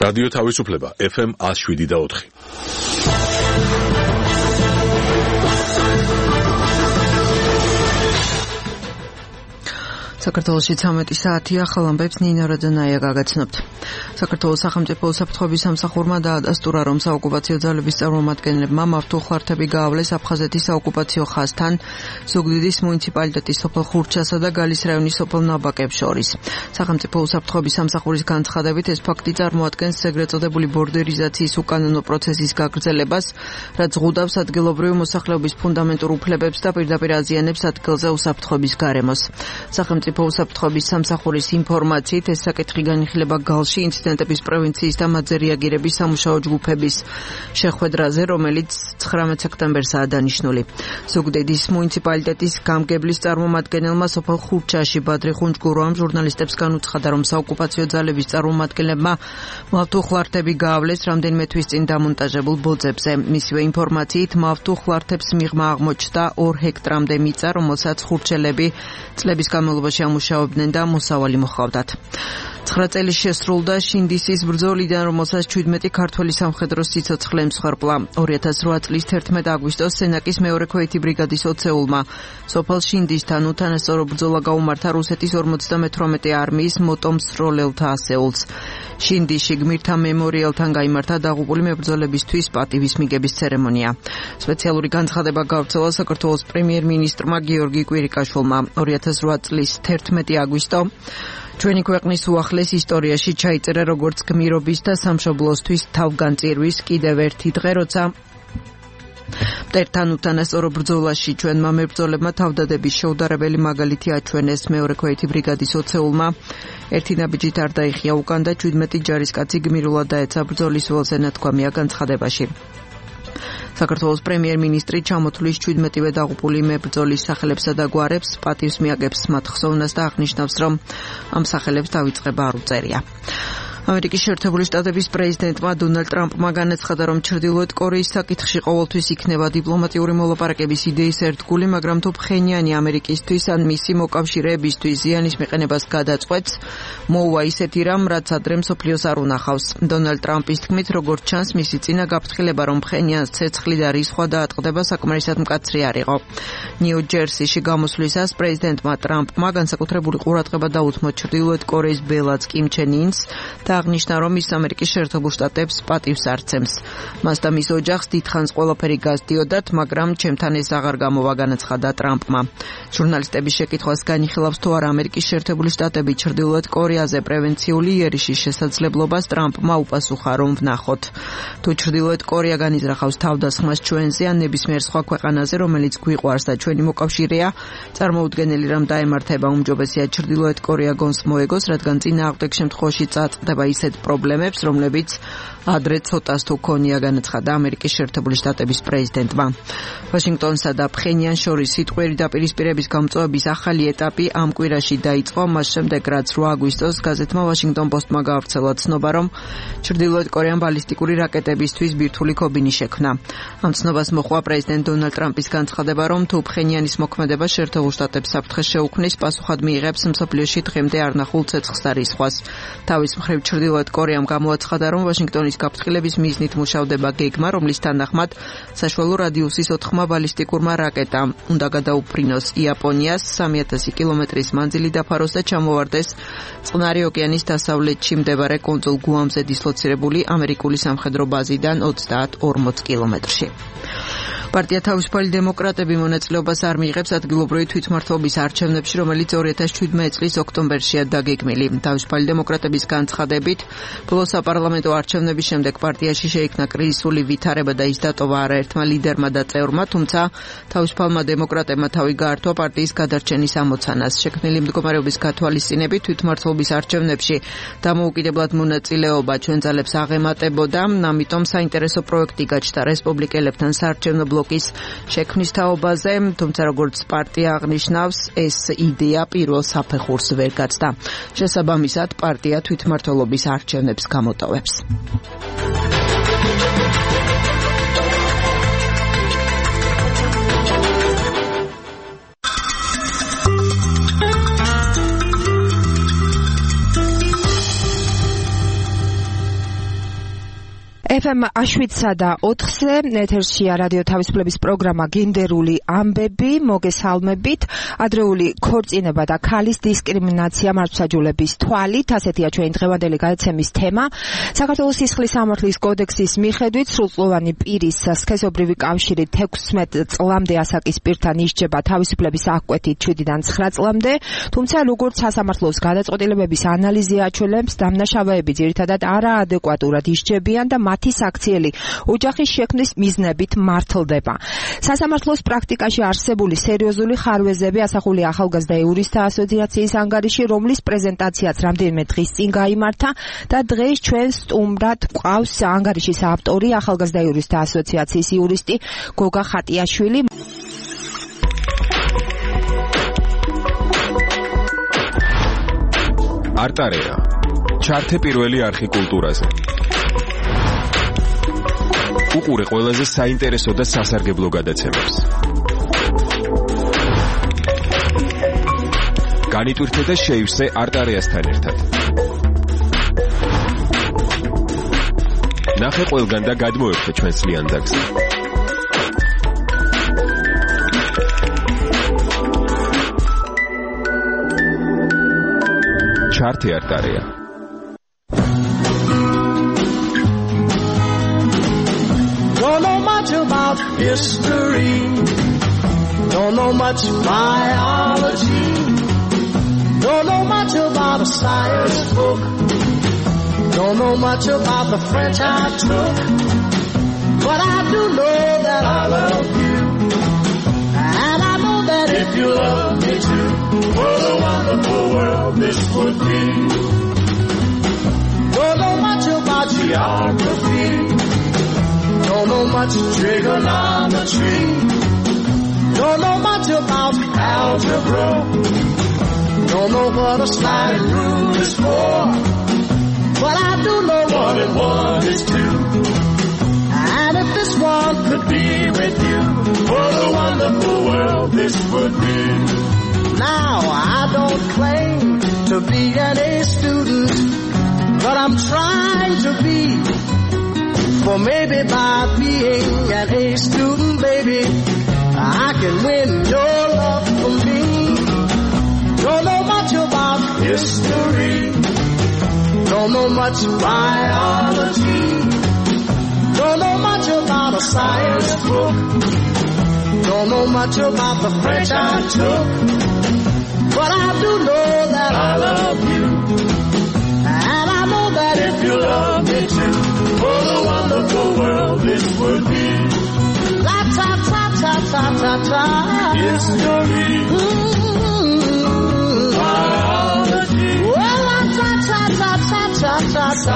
რადიო თავისუფლება FM 107.4. საქართველოში 13 საათია, ახალ ამბებს ნინა რაძანაია გაგაცნობთ. საქართველოს სახელმწიფო უსაფრთხოების სამსახურმა დაადასტურა, რომ საოკუპაციო ძალების წარმომადგენლებმა მავთულხლართები გაავლეს აფხაზეთის საოკუპაციო ხაზთან ზუგდიდის მუნიციპალიტეტის სოფელ ხურჩასა და გალის რაიონის სოფელ ნაბაკებს შორის. სახელმწიფო უსაფრთხოების სამსახურის განცხადებით, ეს ფაქტი წარმოადგენს ეგრეთ წოდებული ბორდერიზაციის უკანონო პროცესის გაგრძელებას, რაც ზღუდავს ადგილობრივი მოსახლეობის ფუნდამენტურ უფლებებს და პირდაპირ აზიანებს ადგილზე უსაფრთხოების გარემოს. სახელმწიფო უსაფრთხოების სამსახურის ინფორმაციით, ეს საკითხი განიხილება გალში ინციდენტების პრევენციის და მათზე რეაგირების სამუშაო ჯგუფების შეხვედრაზე, რომელიც 19 სექტემბერსაა დანიშნული. ზუგდიდის მუნიციპალიტეტის გამგებლის წარმომადგენელმა სოფელ ხურჩაში ბადრი ხუნჯგუროვამ ჟურნალისტებს განუცხადა, რომ საოკუპაციო ძალების წარმომადგენლებმა მავთულხლართები გაავლეს რამდენიმე თვის წინ დამონტაჟებულ ბოძებზე. მისივე ინფორმაციით, მავთულხლართებს მიღმა აღმოჩნდა 2 ჰექტრამდე მიწა, რომელსაც ხურჩელები წლების განმავლობაში ამუშავებდნენ და მოსავალი მოჰყავდათ. 9 წელი შესრულდა შინდისის ბრძოლიდან, რომელსაც 17 ქართველი სამხედრო სიცოცხლე ემსხვერპლა. 2008 წლის 11 აგვისტოს სენაკის მეორე ქვეითი ბრიგადის ოცეულმა სოფელ შინდისთან უთანასწორო ბრძოლა გაუმართა რუსეთის 58 არმიის მოტომსროლელთა ასეულს. შინდისში გმირთა მემორიალთან გაიმართა დაღუპული მებრძოლებისთვის პატივის მიგების ცერემონია. სპეციალური განცხადება გავრცელა საქართველოს პრემიერ-მინისტრმა გიორგი კვირიკაშვილმა. 2008 წლის 11 აგვისტო ჩვენი ქვეყნის უახლეს ისტორიაში ჩაიწერა როგორც გმირობის და სამშობლოსთვის თავგანწირვის კიდევ ერთი დღე, როცა მტერთან უთანასწორო ბრძოლაში ჩვენმა მებრძოლებმა თავდადების შეუდარებელი მაგალითი აჩვენეს. მეორე ქვეითი ბრიგადის ოცეულმა ერთი ნაბიჯით არ დაიხია უკან და 17 ჯარისკაცი გმირულად დაეცა ბრძოლის ველზე, ნათქვამია განცხადებაში. საქართველოს პრემიერ-მინისტრი ჩამოთვლის 17-ვე დაღუპული მებრძოლის სახელებსა და გვარებს, პატივს მიაგებს მათ ხსოვნას და აღნიშნავს, რომ ამ სახელებს დავიწყება არ უწერია. ამერიკის შეერთებული შტატების პრეზიდენტმა დონალდ ტრამპმა განაცხადა, რომ ჩრდილოეთ კორეის საკითხში ყოველთვის იქნება დიპლომატიური მოლაპარაკების იდეის ერთგული, მაგრამ თუ ფხენიანი ამერიკისთვის ან მისი მოკავშირეებისთვის ზიანის მიყენებას გადაწყვეტს, მოუვა ისეთი რამ, რაც ადრე მსოფლიოს არ უნახავს. დონალდ ტრამპის თქმით, როგორც ჩანს, მისი წინა გაფრთხილება, რომ ფხენიანს ცეცხლი და რისხვა დაატყდება, საკმარისად მკაცრი არ იყო. ნიუ-ჯერსიში გამოსვლისას პრეზიდენტმა ტრამპმა განსაკუთრებული ყურადღება დაუთმო ჩრდილოეთ კორეის ბელადს კიმ ჩენ ინს და აღნიშნა, რომ ის ამერიკის შეერთებულ შტატებს პატივს არცემს. მას და მის ოჯახს დიდხანს ყველაფერი გასდიოდათ, მაგრამ ჩემთან ეს აღარ გამოვა, განაცხადა ტრამპმა. ჟურნალისტების შეკითხვას განიხილავს, თუ არა ამერიკის შეერთებული შტატები ჩრდილოეთ კორეაზე პრევენციული იერიშის შესაძლებლობას, ტრამპმა უპასუხა, რომ ვნახოთ. თუ ჩრდილოეთ კორეა განიზრახავს თავდასხმას ჩვენზე ან ნებისმიერ სხვა ქვეყანაზე, რომელიც გვიყვარს და ჩვენი მოკავშირეა, წარმოუდგენელი რამ დაემართება, უმჯობესია ჩრდილოეთ კორეა გონს მოეგოს, რადგან წინააღმდეგ შემთხვევაში წაწყდება ისეთ პრობლემებს, რომლებიც ადრე ცოტას თუ ქონია, განაცხადა ამერიკის შეერთებული შტატების პრეზიდენტმა. ვაშინგტონსა და ფხენიანს შორის სიტყვიერი დაპირისპირების გამწვავების ახალი ეტაპი ამ კვირაში დაიწყო, მას შემდეგ, რაც 8 აგვისტოს გაზეთმა ვაშინგტონ პოსტმა გაავრცელა ცნობა, რომ ჩრდილოეთ კორეამ ბალისტიკური რაკეტებისთვის ბირთვული ქობინი შექმნა. ამ ცნობას მოჰყვა პრეზიდენტ დონალდ ტრამპის განცხადება, რომ თუ ფხენიანის მოქმედება შეერთებულ შტატებს საფრთხეს შეუქმნის, პასუხად მიიღებს მსოფლიოში დღემდე არ ნახულ ცეცხლს და რისხვას. თავის მხრივ ჩრდილოეთ კორეამ გამოაცხადა, რომ ვაშინგტონის გაფრთხილების მიზნით მუშავდება გეგმა, რომლის თანახმად საშუალო რადიუსის 4 ბალისტიკურმა რაკეტამ უნდა გადაუფრინოს იაპონიას, 3000 კილომეტრის მანძილი დაფაროს და ჩამოვარდეს წყნარი ოკეანის დასავლეთში მდებარე კუნძულ გუამზე დისლოცირებული ამერიკული სამხედრო ბაზიდან 30-40 კილომეტრში. პარტია თავისუფალი დემოკრატები მონაწილეობას არ მიიღებს ადგილობრივი თვითმმართველობის არჩევნებში, რომელიც 2017 წლის ოქტომბერშია დაგეგმილი. თავისუფალი დემოკრატების განცხადებით, ბოლო საპარლამენტო არჩევნების შემდეგ პარტიაში შეიქმნა კრიზისული ვითარება და ის დატოვა არაერთმა ლიდერმა და წევრმა, თუმცა თავისუფალმა დემოკრატებმა თავი გაართვა პარტიის გადარჩენის ამოცანას. შექმნილი მდგომარეობის გათვალისწინებით თვითმმართველობის არჩევნებში დამოუკიდებლად მონაწილეობა ჩვენ ძალებს აღემატებოდა, ამიტომ საინტერესო პროექტი გაჩნდა რესპუბლიკელებთან საარჩევნო ბლოკის შექმნის თაობაზე, თუმცა როგორც პარტია აღნიშნავს, ეს იდეა პირველ საფეხურს ვერ გაცდა. შესაბამისად, პარტია თვითმმართველობის არჩევნებს გამოტოვებს. FM 7-4-ზე ეთერშია რადიო თავისუფლების პროგრამა გენდერული ამბები, მოგესალმებით. ადრეული ქორწინება და ქალის დისკრიმინაცია მართლმსაჯულების თვალით, ასეთია ჩვენი დღევანდელი გადაცემის თემა. საქართველოს სისხლის სამართლის კოდექსის მიხედვით სრულწლოვანი პირის სქესობრივი კავშირი 16 წლამდე ასაკის პირთან ისჯება თავისუფლების აღკვეთით 7-დან 9 წლამდე, თუმცა როგორც სასამართლოს გადაწყვეტილებების ანალიზი აჩვენებს, დამნაშავეები ძირითადად არაადეკვატურად ისჯებიან და მათი საქციელი ოჯახის შექმნის მიზნებით მართლდება. სასამართლოს პრაქტიკაში არსებული სერიოზული ხარვეზები ასახული ახალგაზრდა იურისტთა ასოციაციის ანგარიში, რომლის პრეზენტაციაც რამდენიმე დღის წინ გაიმართა და დღეს ჩვენ სტუმრად გვყავს ანგარიშის ავტორი, ახალგაზრდა იურისტთა ასოციაციის იურისტი გოგა ხატიაშვილი. არტარეა. ჩართე პირველი არხი კულტურაზე. უყურე ყველაზე საინტერესო და სასარგებლო გადაცემებს. განიტვირთე და შეივსე არტარეასთან ერთად. ნახე ყველგან და გადმოერთე ჩვენს ლიანდაგზე. ჩართე არტარეა. Don't know much about history, don't know much biology, don't know much about a science book, don't know much about the French I took, but I do know that I love you, and I know that if you love me too, what a wonderful world this would be. Don't know much about geography, don't know much trigonometry, don't know much about algebra, don't know what a sliding rule is for, but I do know 1 and 1 is 2. And if this one could be with you, what a wonderful world this would be. Now I don't claim to be an A student, but I'm trying to be. For maybe by being an A student, baby, I can win your love for me. Don't know much about history, don't know much biology, don't know much about a science book, don't know much about the French I took, but I do know that I love you, and I know that if you love me too, what a wonderful world this would be. La ta ta ta ta ta ta. History. Biology. Well, la ta ta ta ta ta ta ta.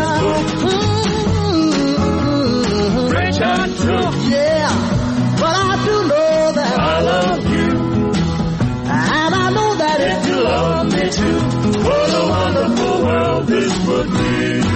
French I took. Yeah, but I do know that I love you, and I know that if you love me too, what a wonderful world this would be.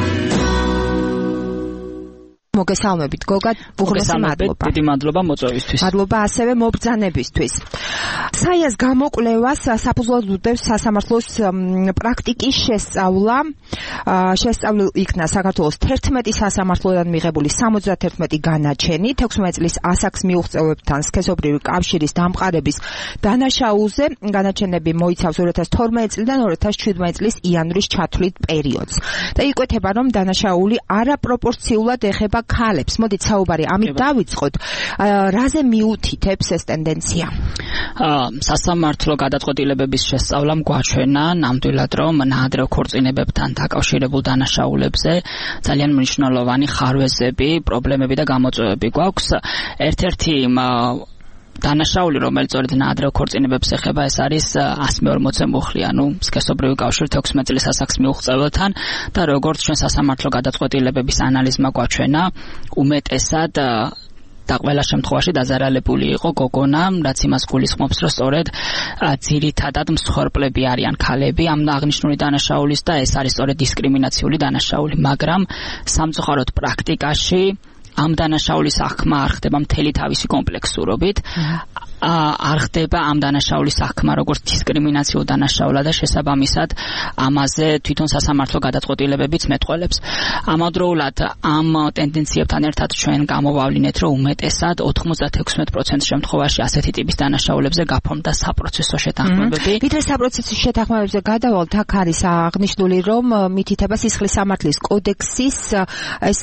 მოგესალმებით გოგა, უღრესი მადლობა. დიდი მადლობა მოწვევისთვის. მადლობა ასევე მობრძანებისთვის. საიას გამოკვლევას საფუძვლად უდევს სასამართლოს პრაქტიკის შესწავლა. შესწავლილ იქნა საქართველოს 11 სასამართლოდან მიღებული 71 განაჩენი, 16 წლის ასაკს მიუღწევებთან სქესობრივი კავშირის დამყარების დანაშაულზე. განაჩენები მოიცავს 2012 წლიდან 2017 წლის იანვრის ჩათვლით პერიოდს. და იკვეთება, რომ დანაშაული არაპროპორციულად ეხება ქალებს. მოდით საუბარი ამით დავიწყოთ. რაზე მიუთითებს ეს ტენდენცია? სასამართლო გადაწყვეტილებების შესწავლამ გვაჩვენა ნამდვილად, რომ ნაადრევ ქორწინებებთან დაკავშირებულ დანაშაულებზე ძალიან მნიშვნელოვანი ხარვეზები, პრობლემები და გამოწვევები გვაქვს. ერთ-ერთი დანაშაული, რომელიც სწორედ ნაადრევ ქორწინებებს ეხება, ეს არის 140 მუხლი, ანუ სქესობრივი კავშირი 16 წლის ასაკს მიუღწეველთან და როგორც ჩვენ სასამართლო გადაწყვეტილებების ანალიზმა გვაჩვენა, უმეტესად და ყველა შემთხვევაში დაზარალებული იყო გოგონა, რაც იმას გულისხმობს, რომ სწორედ ძირითადად მსხვერპლები არიან ქალები ამ აღნიშნული დანაშაულის და ეს არის სწორედ დისკრიმინაციული დანაშაული, მაგრამ სამწუხაროდ პრაქტიკაში ამ დანაშაულის აღქმა არ ხდება მთელი თავისი კომპლექსურობით. არ ხდება ამ დანაშაულის საქმე როგორც დისკრიმინაციულ დანაშაულად და შესაბამისად ამაზე თვითონ სასამართლო გადაწყვეტილებებიც მეტყველებს. ამავდროულად ამ ტენდენციებთან ერთად ჩვენ გამოვავლინეთ, რომ უმეტესად 96% შემთხვევაში ასეთი ტიპის დანაშაულებზე გაფორმდა საპროცესო შეთანხმებები. ვიდრე საპროცესო შეთანხმებებზე გადავალთ, აქ არის აღნიშნული, რომ მითითება სისხლის სამართლის კოდექსის ეს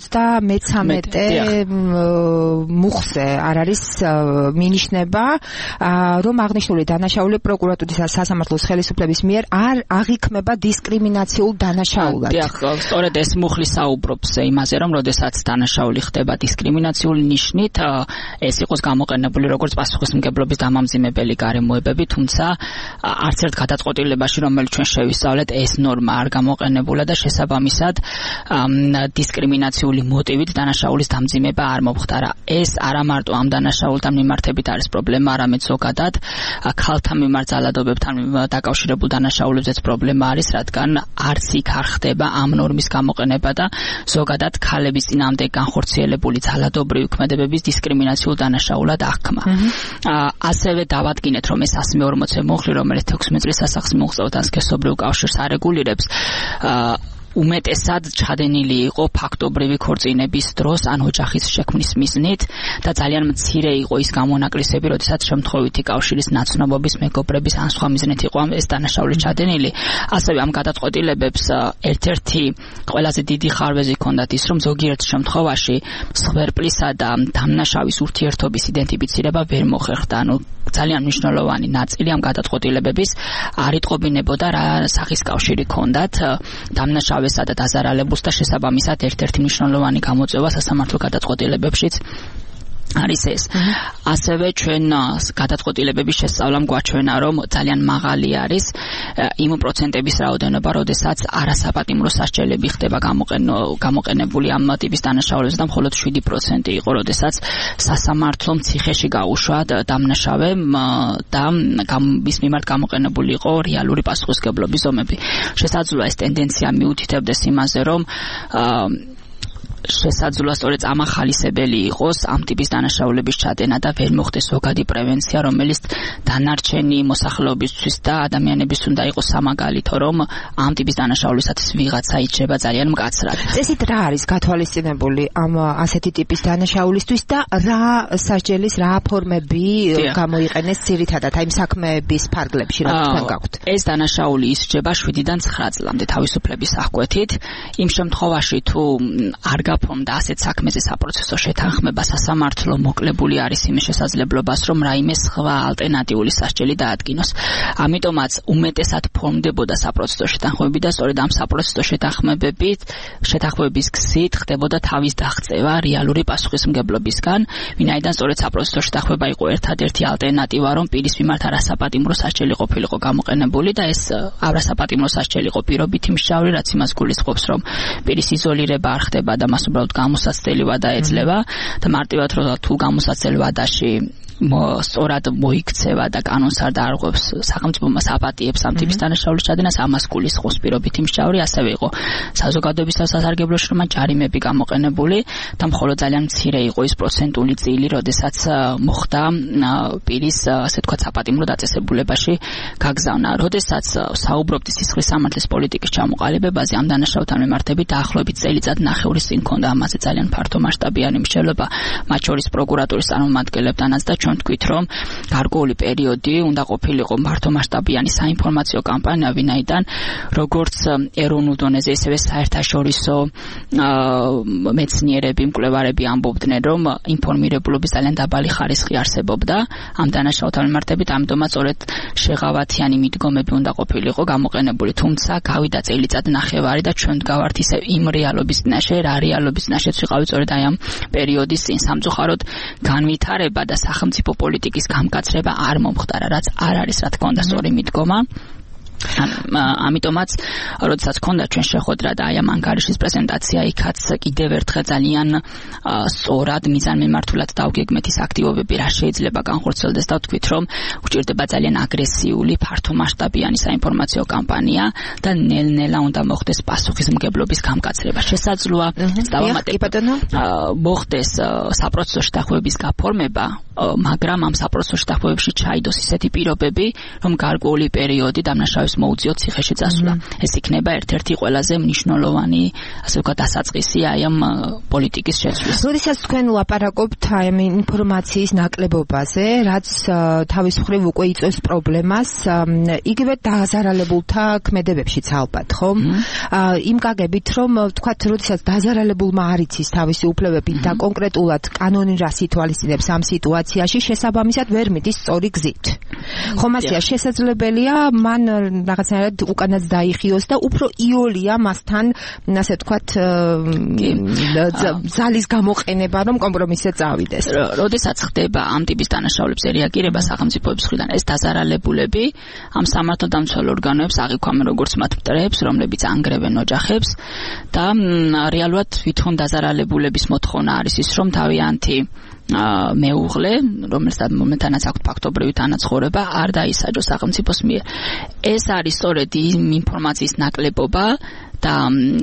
53 მუხზე არ არის მინიშნება, რომ აღნიშნული დანაშაული პროკურატურის სასამართლოს ხელისუფლების მიერ არ აღიქმება დისკრიმინაციულ დანაშაულად. დიახ, სწორედ ეს მუხლი საუბრობს იმაზე, რომ როდესაც დანაშაული ხდება დისკრიმინაციული ნიშნით, ეს იყოს გამოყენებული როგორც პასუხისმგებლობის დამამძიმებელი გარემოებები, თუმცა არც ერთ გადაწყვეტილებაში, რომელიც ჩვენ შევისწავლეთ, ეს ნორმა არ გამოყენებულა და შესაბამისად დისკრიმინაციული მოტივით დანაშაულის დამძიმება არ მომხდარა. ეს არა მარტო ამ დანაშაულთან მიმართებით არის პრობლემა, არამედ ზოგადად ქალთა მიმართ ძალადობებთან დაკავშირებულ დანაშაულებზეც პრობლემა არის, რადგან არც იქ არ ხდება ამ ნორმის გამოყენება და ზოგადად ქალების წინააღმდეგ განხორციელებული ძალადობრივი ქმედებების დისკრიმინაციულ დანაშაულად აღქმა. ასევე დავადგინეთ, რომ ეს 140 მუხლი, რომელიც 16 წლის ასახს მოუღწევთ სქესობრივ კავშირს არეგულირებს, უმეტესად ჩადენილი იყო ფაქტობრივი ქორწინების დროს ან ოჯახის შექმნის მიზნით და ძალიან მცირე იყო ის გამონაკლისები, როდესაც შემთხვევითი კავშირის ნაცნობობის, მეგობრების ან სხვა მიზნით იყო ეს დანაშაული ჩადენილი. ასევე ამ გადაწყვეტილებებს ერთ-ერთი ყველაზე დიდი ხარვეზი ჰქონდათ ის, რომ ზოგიერთ შემთხვევაში მსხვერპლისა და დამნაშავის ურთიერთობის იდენტიფიცირება ვერ მოხერხდა. ანუ ძალიან მნიშვნელოვანი ნაწილი ამ გადაწყვეტილებების არ იტყობინებოდა რა სახის კავშირი ჰქონდათ დამნაშავესა და დაზარალებულს და შესაბამისად ერთ-ერთი მნიშვნელოვანი გამოწვევა სასამართლო გადაწყვეტილებებშიც არის ეს. ასევე ჩვენ გადაწყვეტილებების შესწავლამ გვაჩვენა, რომ ძალიან მაღალი არის იმ პროცენტების რაოდენობა, როდესაც არასაპატიმრო სასჯელები ხდება გამოყენებული ამ ტიპის დანაშაულებზე და მხოლოდ 7% იყო, როდესაც სასამართლომ ციხეში გაუშვა დამნაშავე და მის მიმართ გამოყენებული იყო რეალური პასუხისმგებლობის ზომები. შესაძლოა ეს ტენდენცია მიუთითებდეს იმაზე, რომ შესაძლოა სწორედ ამახალისებელი იყოს ამ ტიპის დანაშაულების ჩადენა და ვერ მოხდეს ზოგადი პრევენცია, რომელიც დანარჩენი მოსახლეობისთვის და ადამიანების უნდა იყოს სამაგალითო, რომ ამ ტიპის დანაშაულისათვის ვიღაცა იჭრება ძალიან მკაცრად. წესით რა არის გათვალისწინებული ამ ასეთი ტიპის დანაშაულისთვის და რა სასჯელის რა ფორმები გამოიყენეს ძირითადად აი საქმეების ფარგლებში, რაც თქვენ გაქვთ? ეს დანაშაული ისრჯება 7-დან 9 წლამდე თავისუფლების აღკვეთით. იმ შემთხვევაში თუ არ გაფორმდა ასეთ საქმეზე საპროცესო შეთანხმება, სასამართლო მოკლებული არის იმის შესაძლებლობას, რომ რაიმე სხვა ალტერნატიული სასჯელი დაადგინოს. ამიტომაც უმეტესად ფორმდებოდა საპროცესო შეთანხმებები და სწორედ ამ საპროცესო შეთანხმების გზით ხდებოდა თავის აღწევა რეალური პასუხისმგებლობისგან, ვინაიდან სწორედ საპროცესო შეთანხმება იყო ერთადერთი ალტერნატივა, რომ პირის მიმართ არასაპატიმრო სასჯელი ყოფილიყო გამოყენებული და ეს არასაპატიმრო სასჯელი იყო პირობითი მსჯავრი, რაც იმას გულისხმობს, რომ პირის იზოლირება არ ხდება და მას უბრალოდ გამოსაცდელი ვადა ეძლევა და მარტივად რომ თუ გამოსაცდელ ვადაში სწორად მოიქცევა და კანონს არ დაარღვევს სახელმწიფო მას აპატიებს ამ ტიპის დანაშაულის ჩადენას, ამას გულისხმობს პირობითი მსჯავრი. ასევე იყო საზოგადოების სასარგებლოში რომ ჯარიმები გამოყენებული და მხოლოდ ძალიან მცირე იყო ის პროცენტული წილი, როდესაც მოხდა პირის ასე თქვა საპატიმრო დაწესებულებაში გაგზავნა. როდესაც საუბრობთ სისხლის სამართლის პოლიტიკის ჩამოყალიბებაზე ამ დანაშაულთან მიმართებით დაახლოებით წელიწად ნახევრის წინ ჰქონდა ამაზე ძალიან ფართო მასშტაბიანი მსჯელობა, მათ შორის პროკურატურის წარმომადგენლებთანაც და ჩვენ თქვით, რომ გარკვეული პერიოდი უნდა ყოფილიყო მართო მასშტაბიანი საინფორმაციო კამპანია, ვინაიდან როგორც ეროვნულ დონეზე, ისევე საერთაშორისო მეცნიერები, მკვლევარები ამბობდნენ, რომ ინფორმირებულობის ძალიან დაბალი ხარისხი არსებობდა ამ დანაშაულთან მიმართებით, ამიტომაც სწორედ შეღავათიანი მიდგომები უნდა ყოფილიყო გამოყენებული, თუმცა გავიდა წელიწად ნახევარი და ჩვენ ვდგავართ ისე იმ რეალობის წინაშე, რა რეალობის წინაშეც ვიყავით სწორედ აი ამ პერიოდის წინ. სამწუხაროდ განვითარება და სახელმწიფო პოლიტიკის გამკაცრება არ მომხდარა, რაც არ არის რა თქმა უნდა სწორი მიდგომა. ამიტომაც როდესაც გქონდა ჩვენ შეხვედრა და აი ამ ანგარიშის პრეზენტაცია, იქაც კიდევ ერთხელ ძალიან სწორად მიზანმიმართულად დავგეგმეთ ის აქტივობები, რა შეიძლება განხორციელდეს და ვთქვით, რომ გვჭირდება ძალიან აგრესიული, ფართომასშტაბიანი საინფორმაციო კამპანია და ნელ-ნელა უნდა მოხდეს პასუხისმგებლობის გამკაცრება. შესაძლოა მოხდეს საპროცესო შეთანხმების გაფორმება, მაგრამ ამ საპროცესო შეთანხმებებში ჩაიდოს ისეთი პირობები, რომ გარკვეული პერიოდი დამნაშავის მოუწიოთ ციხეში წასვლა. ეს იქნება ერთ-ერთი ყველაზე მნიშვნელოვანი, ასე ვთქვათ, დასაწყისი აი ამ პოლიტიკის შეცვლის. როდესაც თქვენ ლაპარაკობთ აი ამ ინფორმაციის ნაკლებობაზე, რაც თავის მხრივ უკვე იწვევს პრობლემას, იგივე დაზარალებულთა ქმედებებშიც ალბათ, ხო? იმ გაგებით, რომ ვთქვათ, როდესაც დაზარალებულმა არ იცის თავისი უფლებები და კონკრეტულად კანონი რას ითვალისწინებს ამ სიტუაციაში, შესაბამისად ვერ მიდის სწორი გზით. ხომ ასეა, შესაძლებელია მან რაღაცნაირად უკანაც დაიხიოს და უფრო იოლია მასთან, ასე ვთქვათ, ძალის გამოყენება, რომ კომპრომისზე წავიდეს. როდესაც ხდება ამ ტიპის დანაშაულებზე რეაგირება სახელმწიფოების მხრიდან, ეს დაზარალებულები ამ სამართალდამცავ ორგანოებს აღიქვამენ როგორც მათ მტრებს, რომლებიც ანგრევენ ოჯახებს და რეალურად თვითონ დაზარალებულების მოთხოვნა არის ის, რომ თავიანთი მეუღლე, რომელთანაც აქვთ ფაქტობრივი თანაცხოვრება, არ დაისაჯოს სახელმწიფოს მიერ. ეს არის სწორედ იმ ინფორმაციის ნაკლებობა და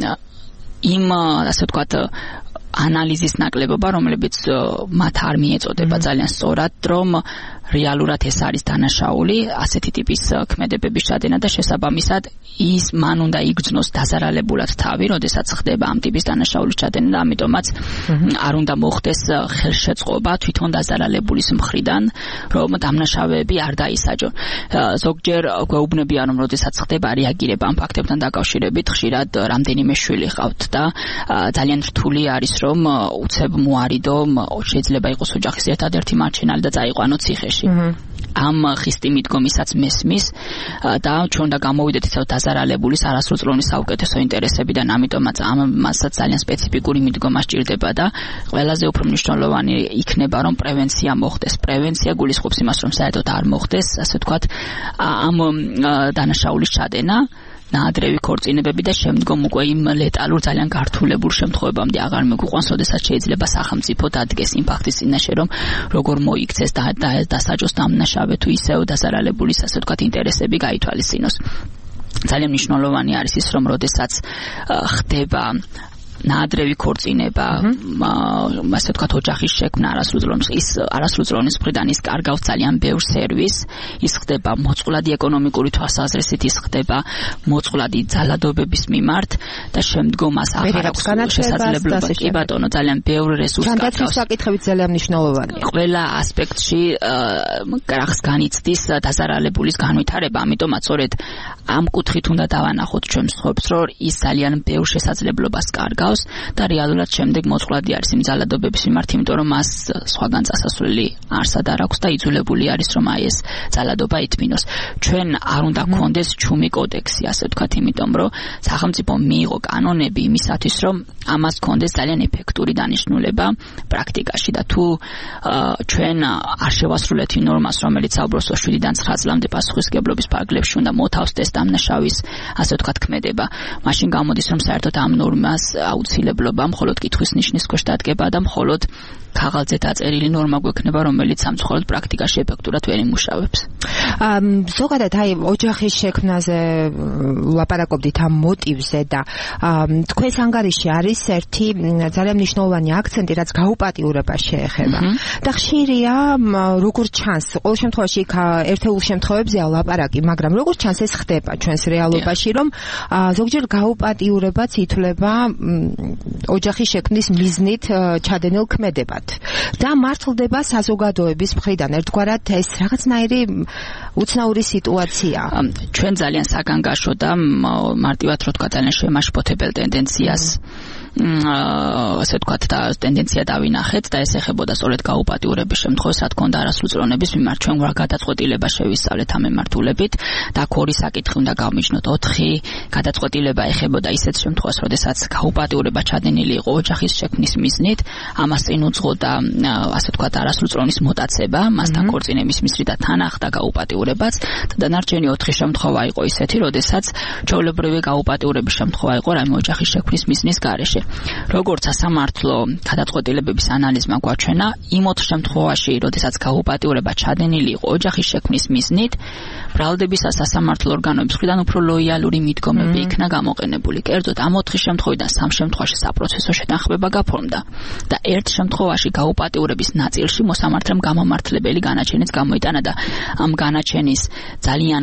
იმ, ასე ვთქვათ, ანალიზის ნაკლებობა, რომლებიც მათ არ მიეწოდება ძალიან სწორად, რომ რეალურად ეს არის დანაშაული, ასეთი ტიპის ქმედებების ჩადენა და შესაბამისად ის მან უნდა იგრძნოს დაზარალებულად თავი, როდესაც ხდება ამ ტიპის დანაშაულის ჩადენა და ამიტომაც არ უნდა მოხდეს ხელშეწყობა თვითონ დაზარალებულის მხრიდან, რომ დამნაშავეები არ დაისაჯონ. ზოგჯერ გვეუბნებიან, რომ როდესაც ხდება რეაგირება ამ ფაქტებთან დაკავშირებით, ხშირად რამდენიმე შვილი ყავთ და ძალიან რთული არის, რომ უცებ მოარიდო, შეიძლება იყოს ოჯახის ერთადერთი მარჩენალი და წაიყვანო ციხეში. ამ ხისტი მიდგომისაც მესმის და ჩვენ უნდა გამოვიდეთ ისევ დაზარალებულის არასრულწლოვანი საუკეთესო ინტერესებიდან, ამიტომაც ამასაც ძალიან სპეციფიკური მიდგომა სჭირდება და ყველაზე უფრო მნიშვნელოვანი იქნება, რომ პრევენცია მოხდეს. პრევენცია გულისხმობს იმას, რომ საერთოდ არ მოხდეს, ასე ვთქვათ, ამ დანაშაულის ჩადენა, ნაადრევი ქორწინებები და შემდგომ უკვე იმ ლეტალურ ძალიან გართულებულ შემთხვევებამდე აღარ მიგვიყვანს, როდესაც შეიძლება სახელმწიფო დადგეს იმ ფაქტის წინაშე, რომ როგორ მოიქცეს და დასაჯოს დამნაშავე თუ ისევ დაზარალებულის, ასე ვთქვათ, ინტერესები გაითვალისწინოს. ძალიან მნიშვნელოვანი არის ის, რომ როდესაც ხდება ნაადრევი ქორწინება, ასე ვთქვათ, ოჯახის შექმნა არასრულწლოვანის მხრიდან ის კარგავს ძალიან ბევრ სერვისს, ის ხდება მოწყვლადი ეკონომიკური თვალსაზრისით, ის ხდება მოწყვლადი ძალადობების მიმართ და შემდგომ მას აღარ აქვს შესაძლებლობა. კი ბატონო, ძალიან ბევრ რესურსს კარგავს. ჯანდაცვის საკითხებიც ძალიან მნიშვნელოვანია. ყველა ასპექტში კრახს განიცდის დაზარალებულის განვითარება, ამიტომაც სწორედ ამ კუთხით უნდა დავანახოთ ჩვენ მსხვერპლს, რომ ის ძალიან ბევრ შესაძლებლობას კარგავს და რეალურად შემდეგ მოწყვლადი არის იმ ძალადობების მიმართ, იმიტომ რომ მას სხვაგან წასასვლელი არსად არ აქვს და იძულებული არის, რომ აი ეს ძალადობა ითმინოს. ჩვენ არ უნდა გქონდეს ჩუმი კოდექსი, ასე ვთქვათ, იმიტომ რომ სახელმწიფო მიიღო კანონები იმისათვის, რომ ამას გქონდეს ძალიან ეფექტური დანიშნულება პრაქტიკაში და თუ ჩვენ არ შევასრულეთ იმ ნორმას, რომელიც საუბრობს 7-დან 9 წლამდე პასუხისმგებლობის ფარგლებში უნდა მოთავსდეს დამნაშავის, ასე ვთქვათ, ქმედება, მაშინ გამოდის, რომ საერთოდ ამ ნორმას აუცილებლობა მხოლოდ კითხვის ნიშნის ქვეშ დადგება და მხოლოდ ქაღალდზე დაწერილი ნორმა გვექნება, რომელიც სამწუხაროდ პრაქტიკაში ეფექტურად ვერ იმუშავებს. ზოგადად აი ოჯახის შექმნაზე ლაპარაკობდით ამ მოტივზე და თქვენს ანგარიში არის ერთი ძალიან მნიშვნელოვანი აქცენტი, რაც გაუპატიურებას შეეხება. და ხშირია, როგორ ჩანს, ყოველ შემთხვევაში ერთეულ შემთხვევებზეა ლაპარაკი, მაგრამ როგორ ჩანს ეს ხდება ჩვენს რეალობაში, რომ ზოგჯერ გაუპატიურებაც ითვლება ოჯახის შექმნის მიზნით ჩადენილ ქმედებად. და მართლდება საზოგადოების მხრიდან ერთგვარად ეს რაღაცნაირი უცნაური სიტუაცია. ჩვენ ძალიან საგანგაშო და მარტივად რო თქვა ძალიან შემაშფოთებელ ტენდენციას ასე ვთქვათ და ტენდენცია დავინახეთ და ეს ეხებოდა სწორედ გაუპატიურების შემთხვევას, რა თქონდა არასრულწლოვნების მიმართ. ჩვენ რა გადაწყვეტილება შევისწავლეთ ამ მემართულებით და აქ ორი საკითხი უნდა გავმიჯნოთ. 4 გადაწყვეტილება ეხებოდა ისეთ შემთხვევას, როდესაც გაუპატიურება ჩადენილი იყო ოჯახის შექმნის მიზნით, ამას წინ უძღოდა ასე ვთქვათ არასრულწლოვნის მოტაცება, მასთან ქორწინების მიზნით და თან ახლდა გაუპატიურებაც და დანარჩენი 4 შემთხვევა იყო ისეთი, როდესაც ჩვეულებრივი გაუპატიურების შემთხვევა იყო რაიმე ოჯახის შექმნის მიზნის გარეშე. როგორც სასამართლო გადაწყვეტილებების ანალიზმა გვაჩვენა, იმ 4 შემთხვევაში, როდესაც გაუპატიურება ჩადენილი იყო ოჯახის შექმნის მიზნით, ბრალდების სასამართლო ორგანოების მხრიდან უფრო ლოიალური მიდგომები იქნა გამოყენებული. კერძოდ, ამ 4 შემთხვევიდან 3 შემთხვევაში საპროცესო შეთანხმება გაფორმდა და ერთ შემთხვევაში გაუპატიურების ნაწილში მოსამართლემ გამამართლებელი განაჩენიც გამოიტანა და ამ განაჩენის ძალიან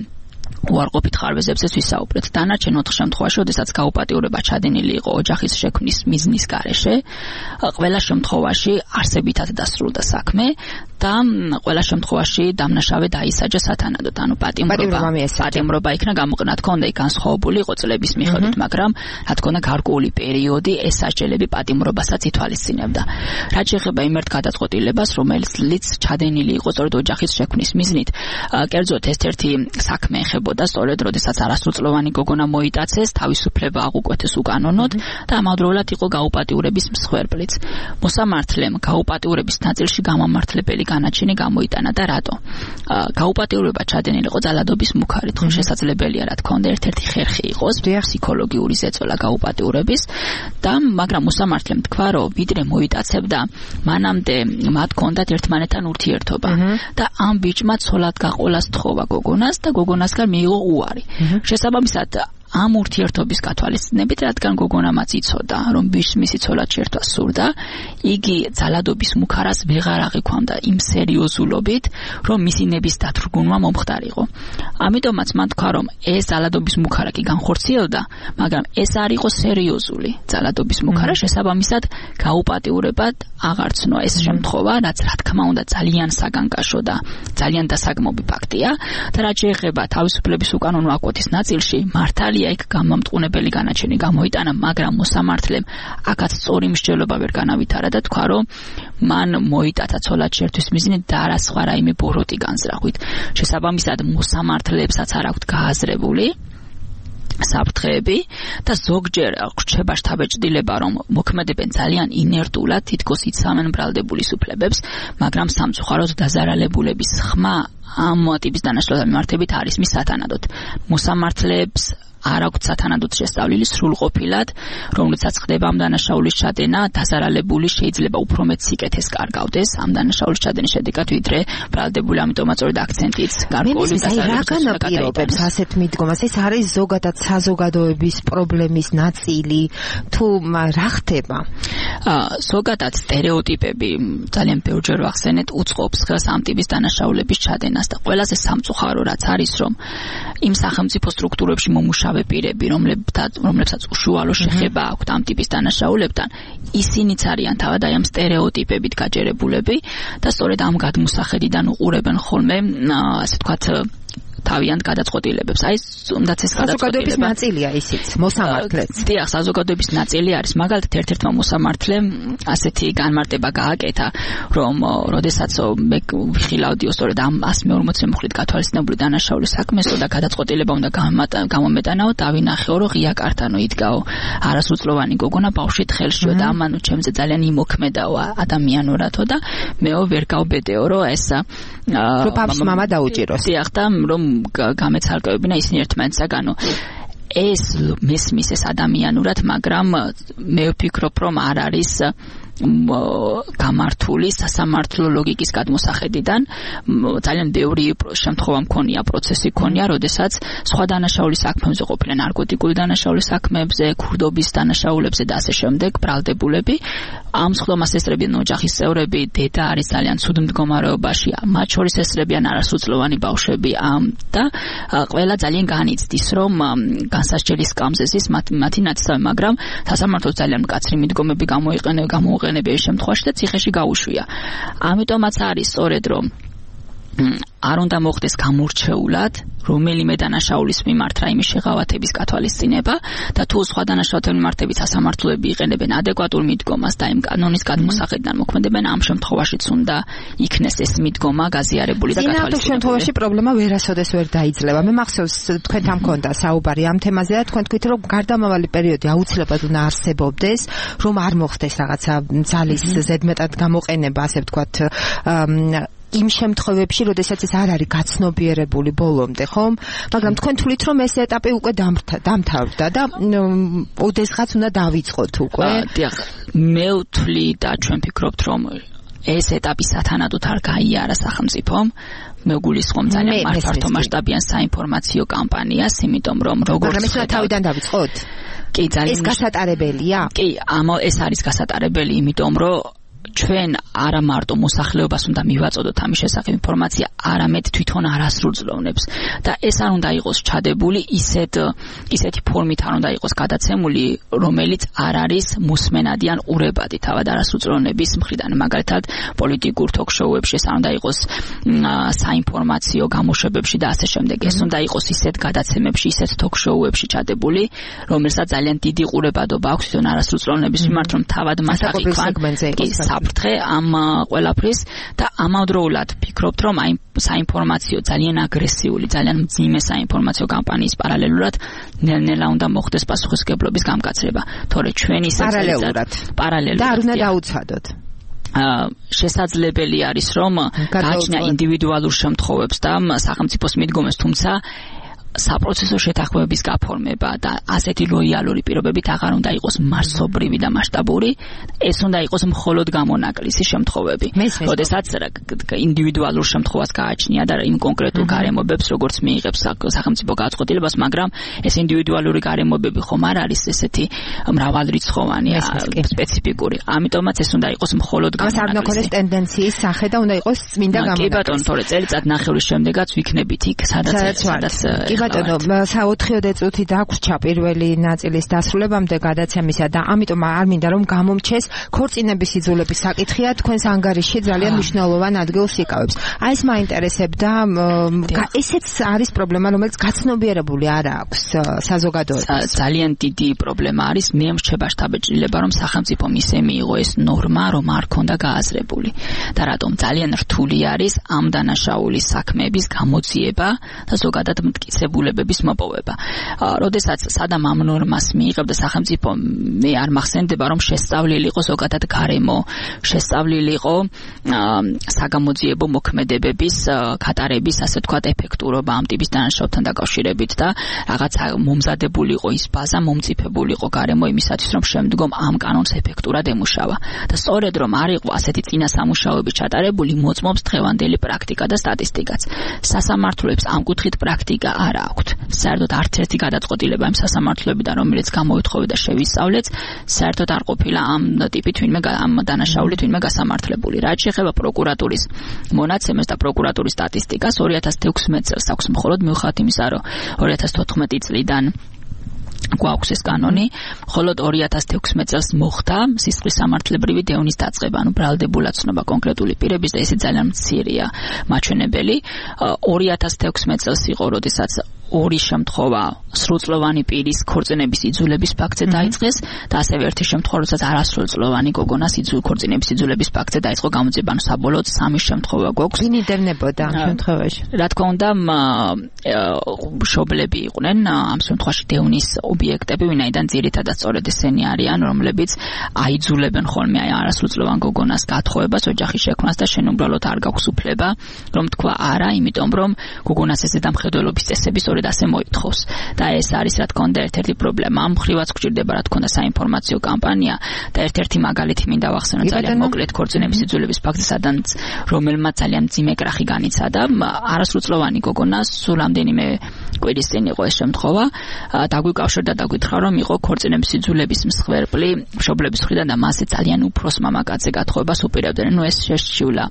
უარყოფით ხარვეზებზეც ვისაუბრეთ. დანარჩენ 4 შემთხვევაში, როდესაც გაუპატიურება ჩადენილი იყო ოჯახის შექმნის მიზნის გარეშე, ყველა შემთხვევაში არსებითად დასრულდა საქმე და ყველა შემთხვევაში დამნაშავე დაისაჯა სათანადოდ, ანუ პატიმრობა იქნა გამოყენა. თქო უნდა განსხვავებული იყო წლების მიხედვით, მაგრამ რა თქმა უნდა გარკვეული პერიოდი ეს სასჯელები პატიმრობასაც ითვალისწინებდა. რაც შეეხება იმ ერთ გადაწყვეტილებას, რომელიც ჩადენილი იყო სწორედ ოჯახის შექმნის მიზნით, კერძოდ ეს-ერთი საქმე ეხებოდა სწორედ როდესაც არასრულწლოვანი გოგონა მოიტაცეს, თავისუფლება აღუკვეთეს უკანონოდ და ამავდროულად იყო გაუპატიურების მსხვერპლიც. მოსამართლემ გაუპატიურების ნაწილში გამამართლებელი განაჩენი გამოიტანა და რატო? გაუპატიურება ჩადენილი იყო ძალადობის მუქარით, ხო შესაძლებელია რა თქმა უნდა ერთ-ერთი ხერხი იყოს ფსიქოლოგიური ზეწოლა გაუპატიურების და მაგრამ მოსამართლემ თქვა, რომ ვიდრე მოიტაცებდა, მანამდე მათ ჰქონდათ ერთმანეთთან ურთიერთობა და ამ ბიჭმა ცოლად გაყოლა სთხოვა გოგონას და გოგონასგან მიიღო უარი. შესაბამისად ამ ურთიერთობის გათვალისწინებით, რადგან გოგონამაც იცოდა, რომ მისი ცოლად შერთვა სურდა, იგი ძალადობის მუქარას ვეღარ აღიქვამდა იმ სერიოზულობით, რომ მისი ნების დათრგუნვა მომხდარიყო. ამიტომაც მან თქვა, რომ ეს ძალადობის მუქარა კი განხორციელდა, მაგრამ ეს არ იყო სერიოზული ძალადობის მუქარა, შესაბამისად გაუპატიურებად აღარ ცნო ეს შემთხვევა, რაც რა თქმა უნდა ძალიან საგანგაშო და ძალიან დასაგმობი ფაქტია და რაც შეეხება თავისუფლების უკანონო აკვეთის ნაწილში, მართალია იქ გამამტყუნებელი განაჩენი გამოიტანა, მაგრამ მოსამართლემ აქაც სწორი მსჯელობა ვერ განავითარა და თქვა, რომ მან მოიტაცა ცოლად შერთვის მიზნით და არა სხვა რაიმე ბოროტი განზრახვით. შესაბამისად მოსამართლებსაც არ აქვთ გააზრებული საფრთხეები და ზოგჯერ რჩება შთაბეჭდილება, რომ მოქმედებენ ძალიან ინერტულად, თითქოს იცავენ ბრალდებულის უფლებებს, მაგრამ სამწუხაროდ დაზარალებულების ხმა ამ ტიპის დანაშაულებების მიმართებით არის მის სათანადოდ. მოსამართლეებს არ აქვთ სათანადოდ შესწავლილი სრულყოფილად, რომლითაც ხდება ამ დანაშაულის ჩადენა, დაზარალებული შეიძლება უფრო მეტ სიკეთეს კარგავდეს ამ დანაშაულის ჩადენის შედეგად, ვიდრე ბრალდებული, ამიტომაც სწორედ აქცენტიც გარკვეული დაზარალების რა განაპირობებს ასეთ მიდგომას? ეს არის ზოგადად საზოგადოების პრობლემის ნაწილი, თუ რა ხდება? ზოგადად სტერეოტიპები ძალიან ბევრჯერ ვახსენეთ, უწყობს ხელს ამ ტიპის დანაშაულების ჩადენას და ყველაზე სამწუხარო რაც არის, რომ იმ სახელმწიფო სტრუქტურებში მომუშავე პირები, რომლებსაც უშუალო შეხება აქვთ ამ ტიპის დანაშაულებთან, ისინიც არიან თავად აი ამ სტერეოტიპებით გაჯერებულები და სწორედ ამ გადმოსახედიდან უყურებენ ხოლმე, ასე ვთქვათ, თავიანთ გადაწყვეტილებებს. აი, თუნდაც ეს საზოგადოების ნაწილია ისიც, მოსამართლეც. დიახ, საზოგადოების ნაწილი არის. მაგალითად, ერთ-ერთმა მოსამართლემ ასეთი განმარტება გააკეთა, რომ როდესაც მე ვიხილავდიო სწორედ ამ 140 მუხლით გათვალისწინებული დანაშაულის საქმესო და გადაწყვეტილება უნდა გამომეტანაო, დავინახეო, რომ ღია კარტანო იდგაო არასრულწლოვანი გოგონა ბავშვით ხელშიო და ამანუ ჩემზე ძალიან იმოქმედაო ადამიანურათო და მეო ვერ გავბედეო, რომ ეს რომ ბავშვს მამა დაუჭიროს. დიახ, და რომ გამეცალკევებინა ისინი ერთმანეთსაგანო. ეს მესმის ეს ადამიანურად, მაგრამ მე ვფიქრობ, რომ არ არის გამართული სასამართლო ლოგიკის გადმოსახედიდან. ძალიან ბევრი შემთხვევა მქონია, პროცესი მქონია, როდესაც სხვა დანაშაულის საქმეებზე ყოფილენ ნარკოტიკული დანაშაულის საქმეებზე, ქურდობის დანაშაულებზე და ასე შემდეგ ბრალდებულები. ამ სხდომას ესწრებიან ოჯახის წევრები, დედა არის ძალიან ცუდ მდგომარეობაში, მათ შორის ესწრებიან არასრულწლოვანი ბავშვები და ყველა ძალიან განიცდის, რომ განსასჯელის სკამზე ზის მათი ნაცსავი, მაგრამ სასამართლოს ძალიან მკაცრი მიდგომები გამოუყენებია ეს შემთხვევაში და ციხეში გაუშვია. ამიტომაც არის სწორედ, რომ არ უნდა მოხდეს გამორჩეულად რომელიმე დანაშაულის მიმართ რაიმე შეღავათების გათვალისწინება და თუ სხვა დანაშაულების მიმართებით სასამართლოები იყენებენ ადეკვატურ მიდგომას და იმ კანონის გადმოსახედიდან მოქმედებენ, ამ შემთხვევაშიც უნდა იქნეს ეს მიდგომა გაზიარებული და გათვალისწინებული. ამ შემთხვევაში პრობლემა ვერასოდეს ვერ დაიძლება. მე მახსოვს თქვენთან მქონდა საუბარი ამ თემაზე და თქვენ თქვით, რომ გარდამავალი პერიოდი აუცილებლად უნდა არსებობდეს, რომ არ მოხდეს რაღაცა ძალის ზედმეტად გამოყენება, ასე ვთქვათ, იმ შემთხვევებში, როდესაც ეს არ არის გაცნობიერებული ბოლომდე, ხომ? მაგრამ თქვენ თვლით, რომ ეს ეტაპი უკვე დამთავრდა და ოდესღაც უნდა დავიწყოთ უკვე. დიახ, მე ვთვლი და ჩვენ ვფიქრობთ, რომ ეს ეტაპი სათანადოდ არ გაიარა სახელმწიფომ. მე გულისხმობ ძალიან მართო მასშტაბიან საინფორმაციო კამპანიას, იმიტომ რომ როგორც მაგრამ ეს თავიდან დავიწყოთ. კი, ძალიან ეს გასატარებელია. კი, ეს არის გასატარებელი, იმიტომ რომ ჩვენ არა მარტო მოსახლეობას უნდა მივაწოდოთ ამის შესახებ ინფორმაცია, არამედ თვითონ არასრულწლოვნებს და ეს არ უნდა იყოს ჩადებული ისეთი ფორმით არ უნდა იყოს გადაცემული, რომელიც არ არის მოსმენადი ან ყურებადი თავად არასრულწლოვნების მხრიდან, მაგალითად პოლიტიკურ ток-შოუებში ეს არ უნდა იყოს საინფორმაციო გამოშვებებში და ასე შემდეგ, ეს უნდა იყოს ისეთ გადაცემებში, ისეთ ток-შოუებში ჩადებული, რომელსაც ძალიან დიდი ყურებადობა აქვს თვითონ არასრულწლოვნების მიმართ, რომ თავად მას აღიქვან საფრთხე ამ ყველაფრის და ამავდროულად ვფიქრობთ, რომ აი საინფორმაციო ძალიან აგრესიული, ძალიან მძიმე საინფორმაციო კამპანიის პარალელურად ნელ-ნელა უნდა მოხდეს პასუხისმგებლობის გამკაცრება, თორე ჩვენ ისე პარალელურად და არ უნდა დაუცადოთ. შესაძლებელი არის, რომ გააჩნია ინდივიდუალურ შემთხვევებს და სახელმწიფოს მიდგომეს, თუმცა საპროცესო შეთანხმებების გაფორმება და ასეთი ლოიალური პირობებით აღარ უნდა იყოს მასობრივი და მასშტაბური, ეს უნდა იყოს მხოლოდ გამონაკლისი შემთხვევები. როდესაც ინდივიდუალურ შემთხვევას გააჩნია და იმ კონკრეტულ გარემოებებს, როგორც მიიღებს სახელმწიფო გადაწყვეტილებას, მაგრამ ეს ინდივიდუალური გარემოებები ხომ არ არის ესეთი მრავალრიცხოვანი, სპეციფიკური. ამიტომაც ეს უნდა იყოს მხოლოდ გამონაკლისი. არ უნდა ქონდეს ტენდენციის სახე და უნდა იყოს წმინდა გამონაკლისი. კი ბატონო, თორე წელიწად ნახევრის შემდეგაც ვიქნებით იქ, სადაც ბატონო, 4-5 წუთი დაგვრჩა პირველი ნაწილის დასრულებამდე გადაცემისა და ამიტომ არ მინდა რომ გამომჩეს ქორწინების იძულების საკითხია თქვენს ანგარიშში ძალიან მნიშვნელოვან ადგილს იკავებს. აი ეს მაინტერესებდა, ესეც არის პრობლემა, რომელიც გაცნობიერებული არ აქვს საზოგადოებას. ძალიან დიდი პრობლემა არის, მე მრჩება შთაბეჭდილება, რომ სახელმწიფომ ისე მიიღო ეს ნორმა, რომ არ ქონდა გააზრებული. და რატომ ძალიან რთული არის ამ დანაშაულის საქმეების გამოძიება და ზოგადად მტკიცება ბულებების მოპოვება. როდესაც სადამ ამ ნორმას მიიღებდა სახელმწიფო, მე არ მახსენდება, რომ შესწავლილი იყო ზოგადად გარემო, შესწავლილი იყო საგამოძიებო მოქმედებების გატარების, ასე ვთქვათ, ეფექტურობა ამ ტიპის დანაშაულთან დაკავშირებით და რაღაცა მომზადებული იყო ის ბაზა, მომწიფებული იყო გარემო იმისათვის, რომ შემდგომ ამ კანონს ეფექტურად ემუშავა. და სწორედ რომ არ იყო ასეთი წინა სამუშაოები ჩატარებული, მოწმობს დღევანდელი პრაქტიკა და სტატისტიკაც. სასამართლოებს ამ კუთხით პრაქტიკა არ აქვთ. საერთოდ არც ერთი გადაწყვეტილება იმ სასამართლოებიდან, რომელიც გამოითხოვე და შევისწავლეთ, საერთოდ არ ყოფილა ამ ტიპით ამ დანაშაულით ვინმე გასამართლებული. რაც შეეხება პროკურატურის მონაცემებს და პროკურატურის სტატისტიკას, 2016 წელს აქვს მხოლოდ მიუხედავად იმისა, რომ 2014 წლიდან გვაქვს ეს კანონი, მხოლოდ 2016 წელს მოხდა სისხლის სამართლებრივი დევნის დაწყება, ანუ ბრალდებულად ცნობა კონკრეტული პირების და ესე ძალიან მცირეა მაჩვენებელი. 2016 წელს იყო, როდესაც ორი შემთხვევა სრულწლოვანი პირის ქორწინების იძულების ფაქტზე დაიწყეს და ასევე ერთი შემთხვევა, როდესაც არასრულწლოვანი გოგონას ქორწინების იძულების ფაქტზე დაიწყო გამოძიება, ანუ საბოლოოდ 3 შემთხვევა გვაქვს. ვინ იდევნებოდა ამ შემთხვევაში? რა თქმა უნდა, მშობლები იყვნენ ამ შემთხვევაში დევნის ობიექტები, ვინაიდან ძირითადად სწორედ ესენი არიან, რომლებიც აიძულებენ ხოლმე არასრულწლოვან გოგონას გათხოვებას, ოჯახის შექმნას და შენ უბრალოდ არ გაქვს უფლება, რომ თქვა არა, იმიტომ რომ გოგონას ესე დამხედველობის წესები სწორედ ასე მოითხოვს. და ეს არის რა თქმა უნდა ერთ-ერთი პრობლემა. ამ მხრივაც გვჭირდება რა თქმა უნდა საინფორმაციო კამპანია და ერთ-ერთი მაგალითი მინდა ვახსენო ძალიან მოკლედ ქორწინების იძულების ფაქტზე, სადაც რომელმაც ძალიან მძიმე კრახი განიცადა. არასრულწლოვანი გოგონა სულ რამდენიმე კვირის წინ იყო ეს შემთხვევა. დაგვიკავშირდა და გითხრა რომ იყო ქორწინების იძულების მსხვერპლი მშობლების მხრიდან და მასზე ძალიან უფროს მამაკაცზე გათხოვებას უპირებდნენ. ნუ ეს შეშჩივლა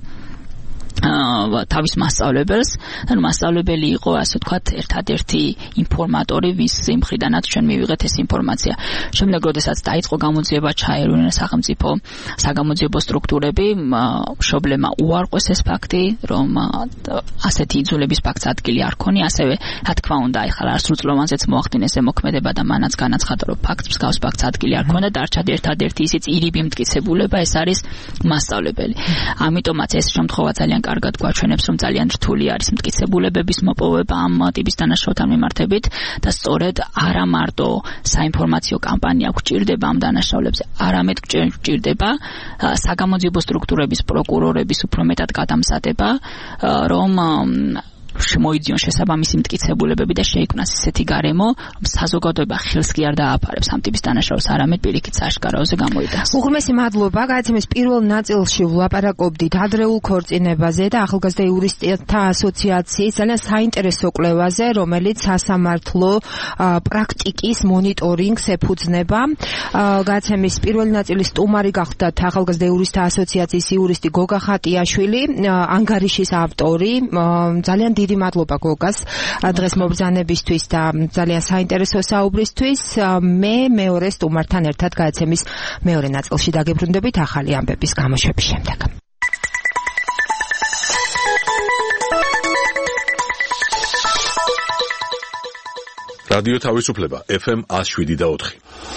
თავის მასწავლებელს, ანუ მასწავლებელი იყო, ასე ვთქვათ, ერთადერთი ინფორმატორი, ვის მხრიდანაც ჩვენ მივიღეთ ეს ინფორმაცია. შემდეგ, როდესაც დაიწყო გამოძიება, ჩაერევნა სახელმწიფო საგამოძიებო სტრუქტურები, მშობლებმა უარყვეს ეს ფაქტი, რომ ასეთი იძულების ფაქტს ადგილი არ ქონია, ასევე რა თქმა უნდა, ეხლა არასრულწლოვანზეც მოახდინეს მოქმედება და მანაც განაცხადა, რომ ფაქტს მსგავს ფაქტს ადგილი არ ქონდა, დარჩა ერთადერთი ისიც ირიბი მტკიცებულება, ეს არის მასწავლებელი. ამიტომაც ეს შემთხვევა ძალიან კარგად გვაჩვენებს, რომ ძალიან რთული არის მტკიცებულებების მოპოვება ამ ტიპის დანაშაულთან მიმართებით და სწორედ არა მარტო საინფორმაციო კამპანია გვჭირდება ამ დანაშაულებზე, არამედ გვჭირდება საგამოძიებო სტრუქტურების, პროკურორების უფრო მეტად გადამზადება, რომ შემოიძიონ შესაბამისი მტკიცებულებები და შეიქმნას ისეთი გარემო, რომ საზოგადოება ხელს კი არ დააფარებს ამ ტიპის დანაშაულს, არამედ პირიქით საშკარაოზე გამოიდას. უღრმესი მადლობა, გადაცემის პირველ ნაწილში ვლაპარაკობდით ადრეულ ქორწინებაზე და ახალგაზრდა იურისტთა ასოციაციის ძალიან საინტერესო კვლევაზე, რომელიც სასამართლო პრაქტიკის მონიტორინგს ეფუძნება. გადაცემის პირველი ნაწილის სტუმარი გახდათ ახალგაზრდა იურისტთა ასოციაციის იურისტი გოგა ხატიაშვილი, ანგარიშის ავტორი. ძალიან დიდი მადლობა გოგას დღეს მობრძანებისთვის და ძალიან საინტერესო საუბრისთვის. მე მეორე სტუმართან ერთად გადაცემის მეორე ნაწილში დაგებრუნდებით ახალი ამბების გამოშვების შემდეგ. რადიო თავისუფლება FM 107.4.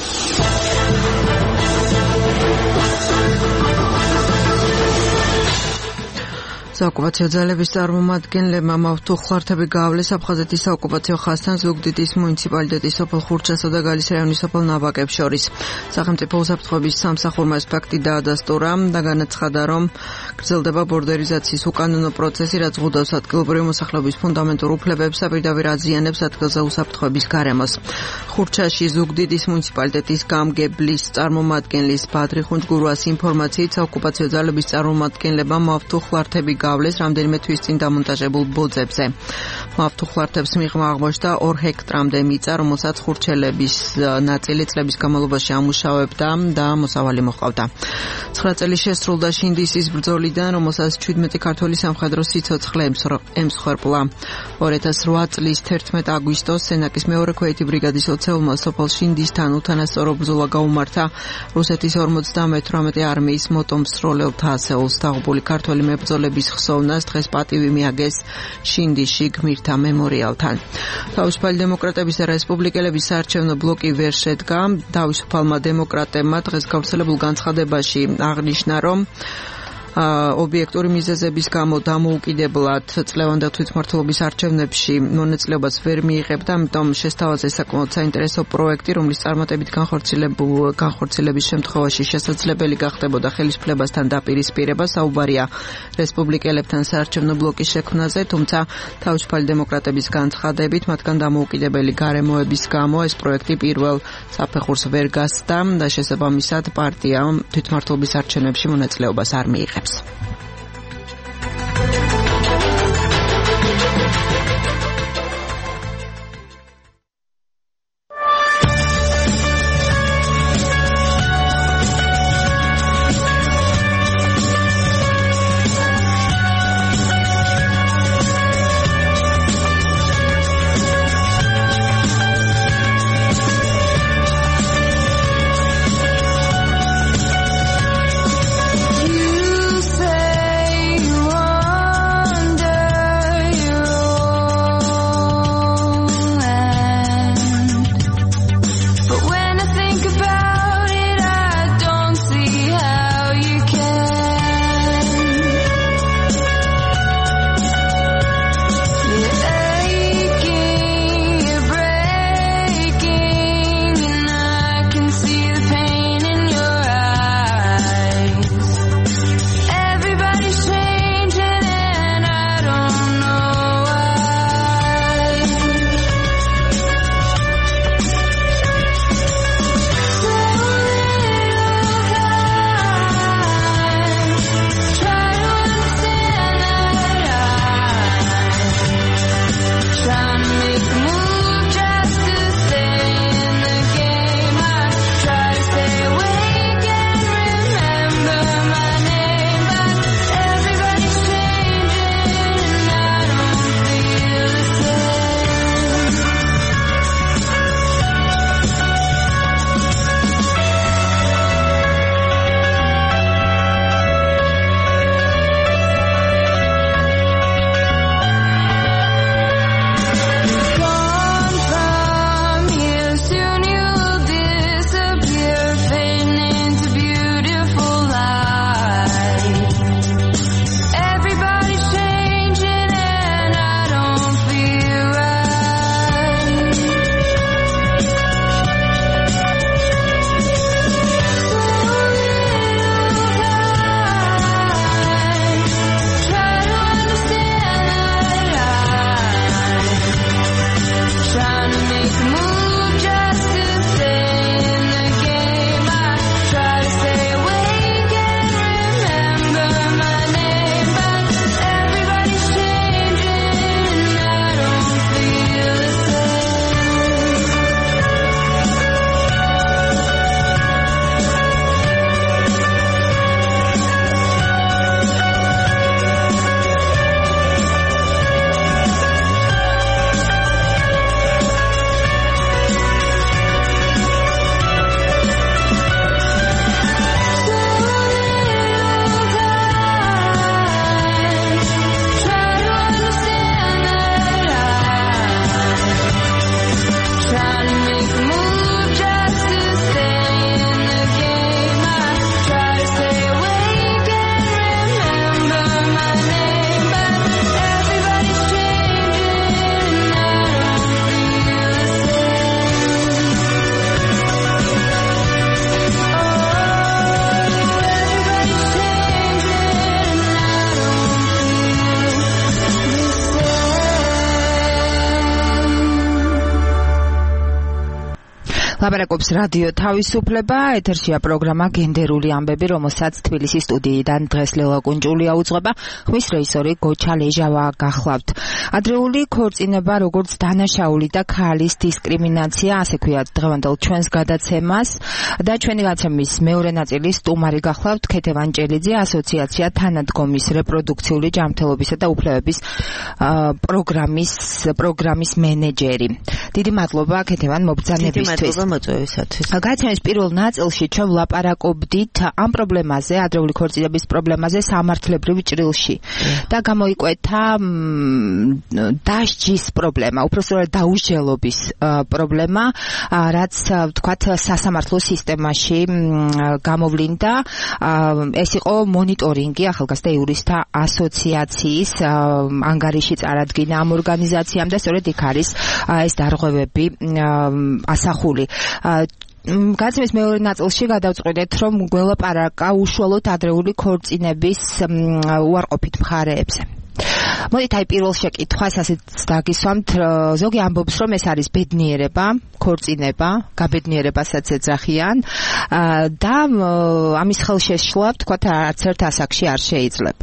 საოკუპაციო ძალების წარმომადგენლებმა მავთუხლართები გაავლეს აფხაზეთის საოკუპაციო ხაზთან ზუგდიდის მუნიციპალიტეტის სოფელ ხურჩასა და გალის რაიონის სოფელ ნაბაკებს შორის. სახელმწიფო უსაფრთხოების სამსახურმა ეს ფაქტი დაადასტურა და განაცხადა, რომ გრძელდება ბორდერიზაციის უკანონო პროცესი, რაც ღვთავს ადგილობრივი მოსახლეობის ფუნდამენტურ უფლებებს და პირდაპირ აზიანებს ადგილზე უსაფრთხოების გარემოს. ხურჩაში ზუგდიდის მუნიციპალიტეტის გამგებლის წარმომადგენლის ბადრი ხუნჯგურუას ინფორმაციით საოკუპაციო ძალების წარმომადგენლებმა მავთუხლართები გავლეს რამდენიმე თვის წინ დამონტაჟებულ ბოძებზე. მავთუხლართებს მიღმა აღმოჩნდა 2 ჰექტრამდე მიწა, რომელსაც ხურჩელების ნაწილი წლების განმავლობაში ამუშავებდა და მოსავალი მოჰყავდა. 9 წელი შესრულდა შინდისის ბრძოლიდან, რომელსაც 17 ქართველი სამხედრო სიცოცხლე ემსხვერპლა. 2008 წლის 11 აგვისტოს სენაკის მეორე ქვეითი ბრიგადის ოცეულმა სოფელ შინდისთან უთანასწორო ბრძოლა გაუმართა რუსეთის 58 არმიის მოტომსროლელთა ასეულს. დაღუპული ქართველი მებრძოლების ხსოვნას დღეს პატივი მიაგეს შინდისში გმირთა მემორიალთან. თავისუფალი დემოკრატების და რესპუბლიკელების საარჩევნო ბლოკი ვერ შედგა. თავისუფალმა დემოკრატებმა დღეს გავრცელებულ განცხადებაში აღნიშნა, რომ ობიექტური მიზეზების გამო დამოუკიდებლად წლევანდელ თვითმმართველობის არჩევნებში მონაწილეობას ვერ მიიღებდა, ამიტომ შესთავაზე საკმაოდ საინტერესო პროექტი, რომლის წარმატებით განხორციელების შემთხვევაში შესაძლებელი გახდებოდა ხელისუფლებასთან დაპირისპირება. საუბარია რესპუბლიკელებთან საარჩევნო ბლოკის შექმნაზე, თუმცა თავისუფალი დემოკრატების განცხადებით, მათგან დამოუკიდებელი გარემოების გამო ეს პროექტი პირველ საფეხურს ვერ გასცდა და შესაბამისად პარტია თვითმმართველობის არჩევნებში მონაწილეობას არ მიიღებს. You say ლაპარაკობს რადიო თავისუფლება, ეთერშია პროგრამა გენდერული ამბები, რომელსაც თბილისის სტუდიიდან დღეს ლელა კუნჭულია უძღვება, ხმის რეჟისორი გოჩა ლეჟავა გახლავთ. ადრეული ქორწინება, როგორც დანაშაული და ქალის დისკრიმინაცია, ასე ქვია დღევანდელ ჩვენს გადაცემას და ჩვენი გადაცემის მეორე ნაწილის სტუმარი გახლავთ ქეთევან ჭელიძე, ასოციაცია თანადგომის რეპროდუქციული ჯანმრთელობისა და უფლებების პროგრამის მენეჯერი. დიდი მადლობა ქეთევან მობრძანებისთვის. გადაცემის პირველ ნაწილში ჩვენ ვლაპარაკობდით ამ პრობლემაზე, ადრეული ქორწინების პრობლემაზე სამართლებრივ ჭრილში და გამოიკვეთა დასჯის პრობლემა, უпростоრად დაუსჯელობის პრობლემა, რაც ვთქვათ სასამართლო სისტემაში გამოვლინდა. ეს იყო მონიტორინგი ახალგაზრდა იურისტთა ასოციაციის ანგარიში წარადგინა ამ ორგანიზაციამ და სწორედ იქ არის ეს დარღვევები ასახული. გადაცემის მეორე ნაწილში გადავწყვეტეთ, რომ გველაპარაკა უშუალოდ ადრეული ქორწინების უარყოფით მხარეებზე. მოდით აი პირველ შეკითხვას ასეც დაგისვამთ, ზოგი ამბობს, რომ ეს არის ბედნიერება, ქორწინება, გაბედნიერებასაც ეძახიან და ამის ხელშეშლა, ვთქვათ, არც ერთ ასაკში არ შეიძლება.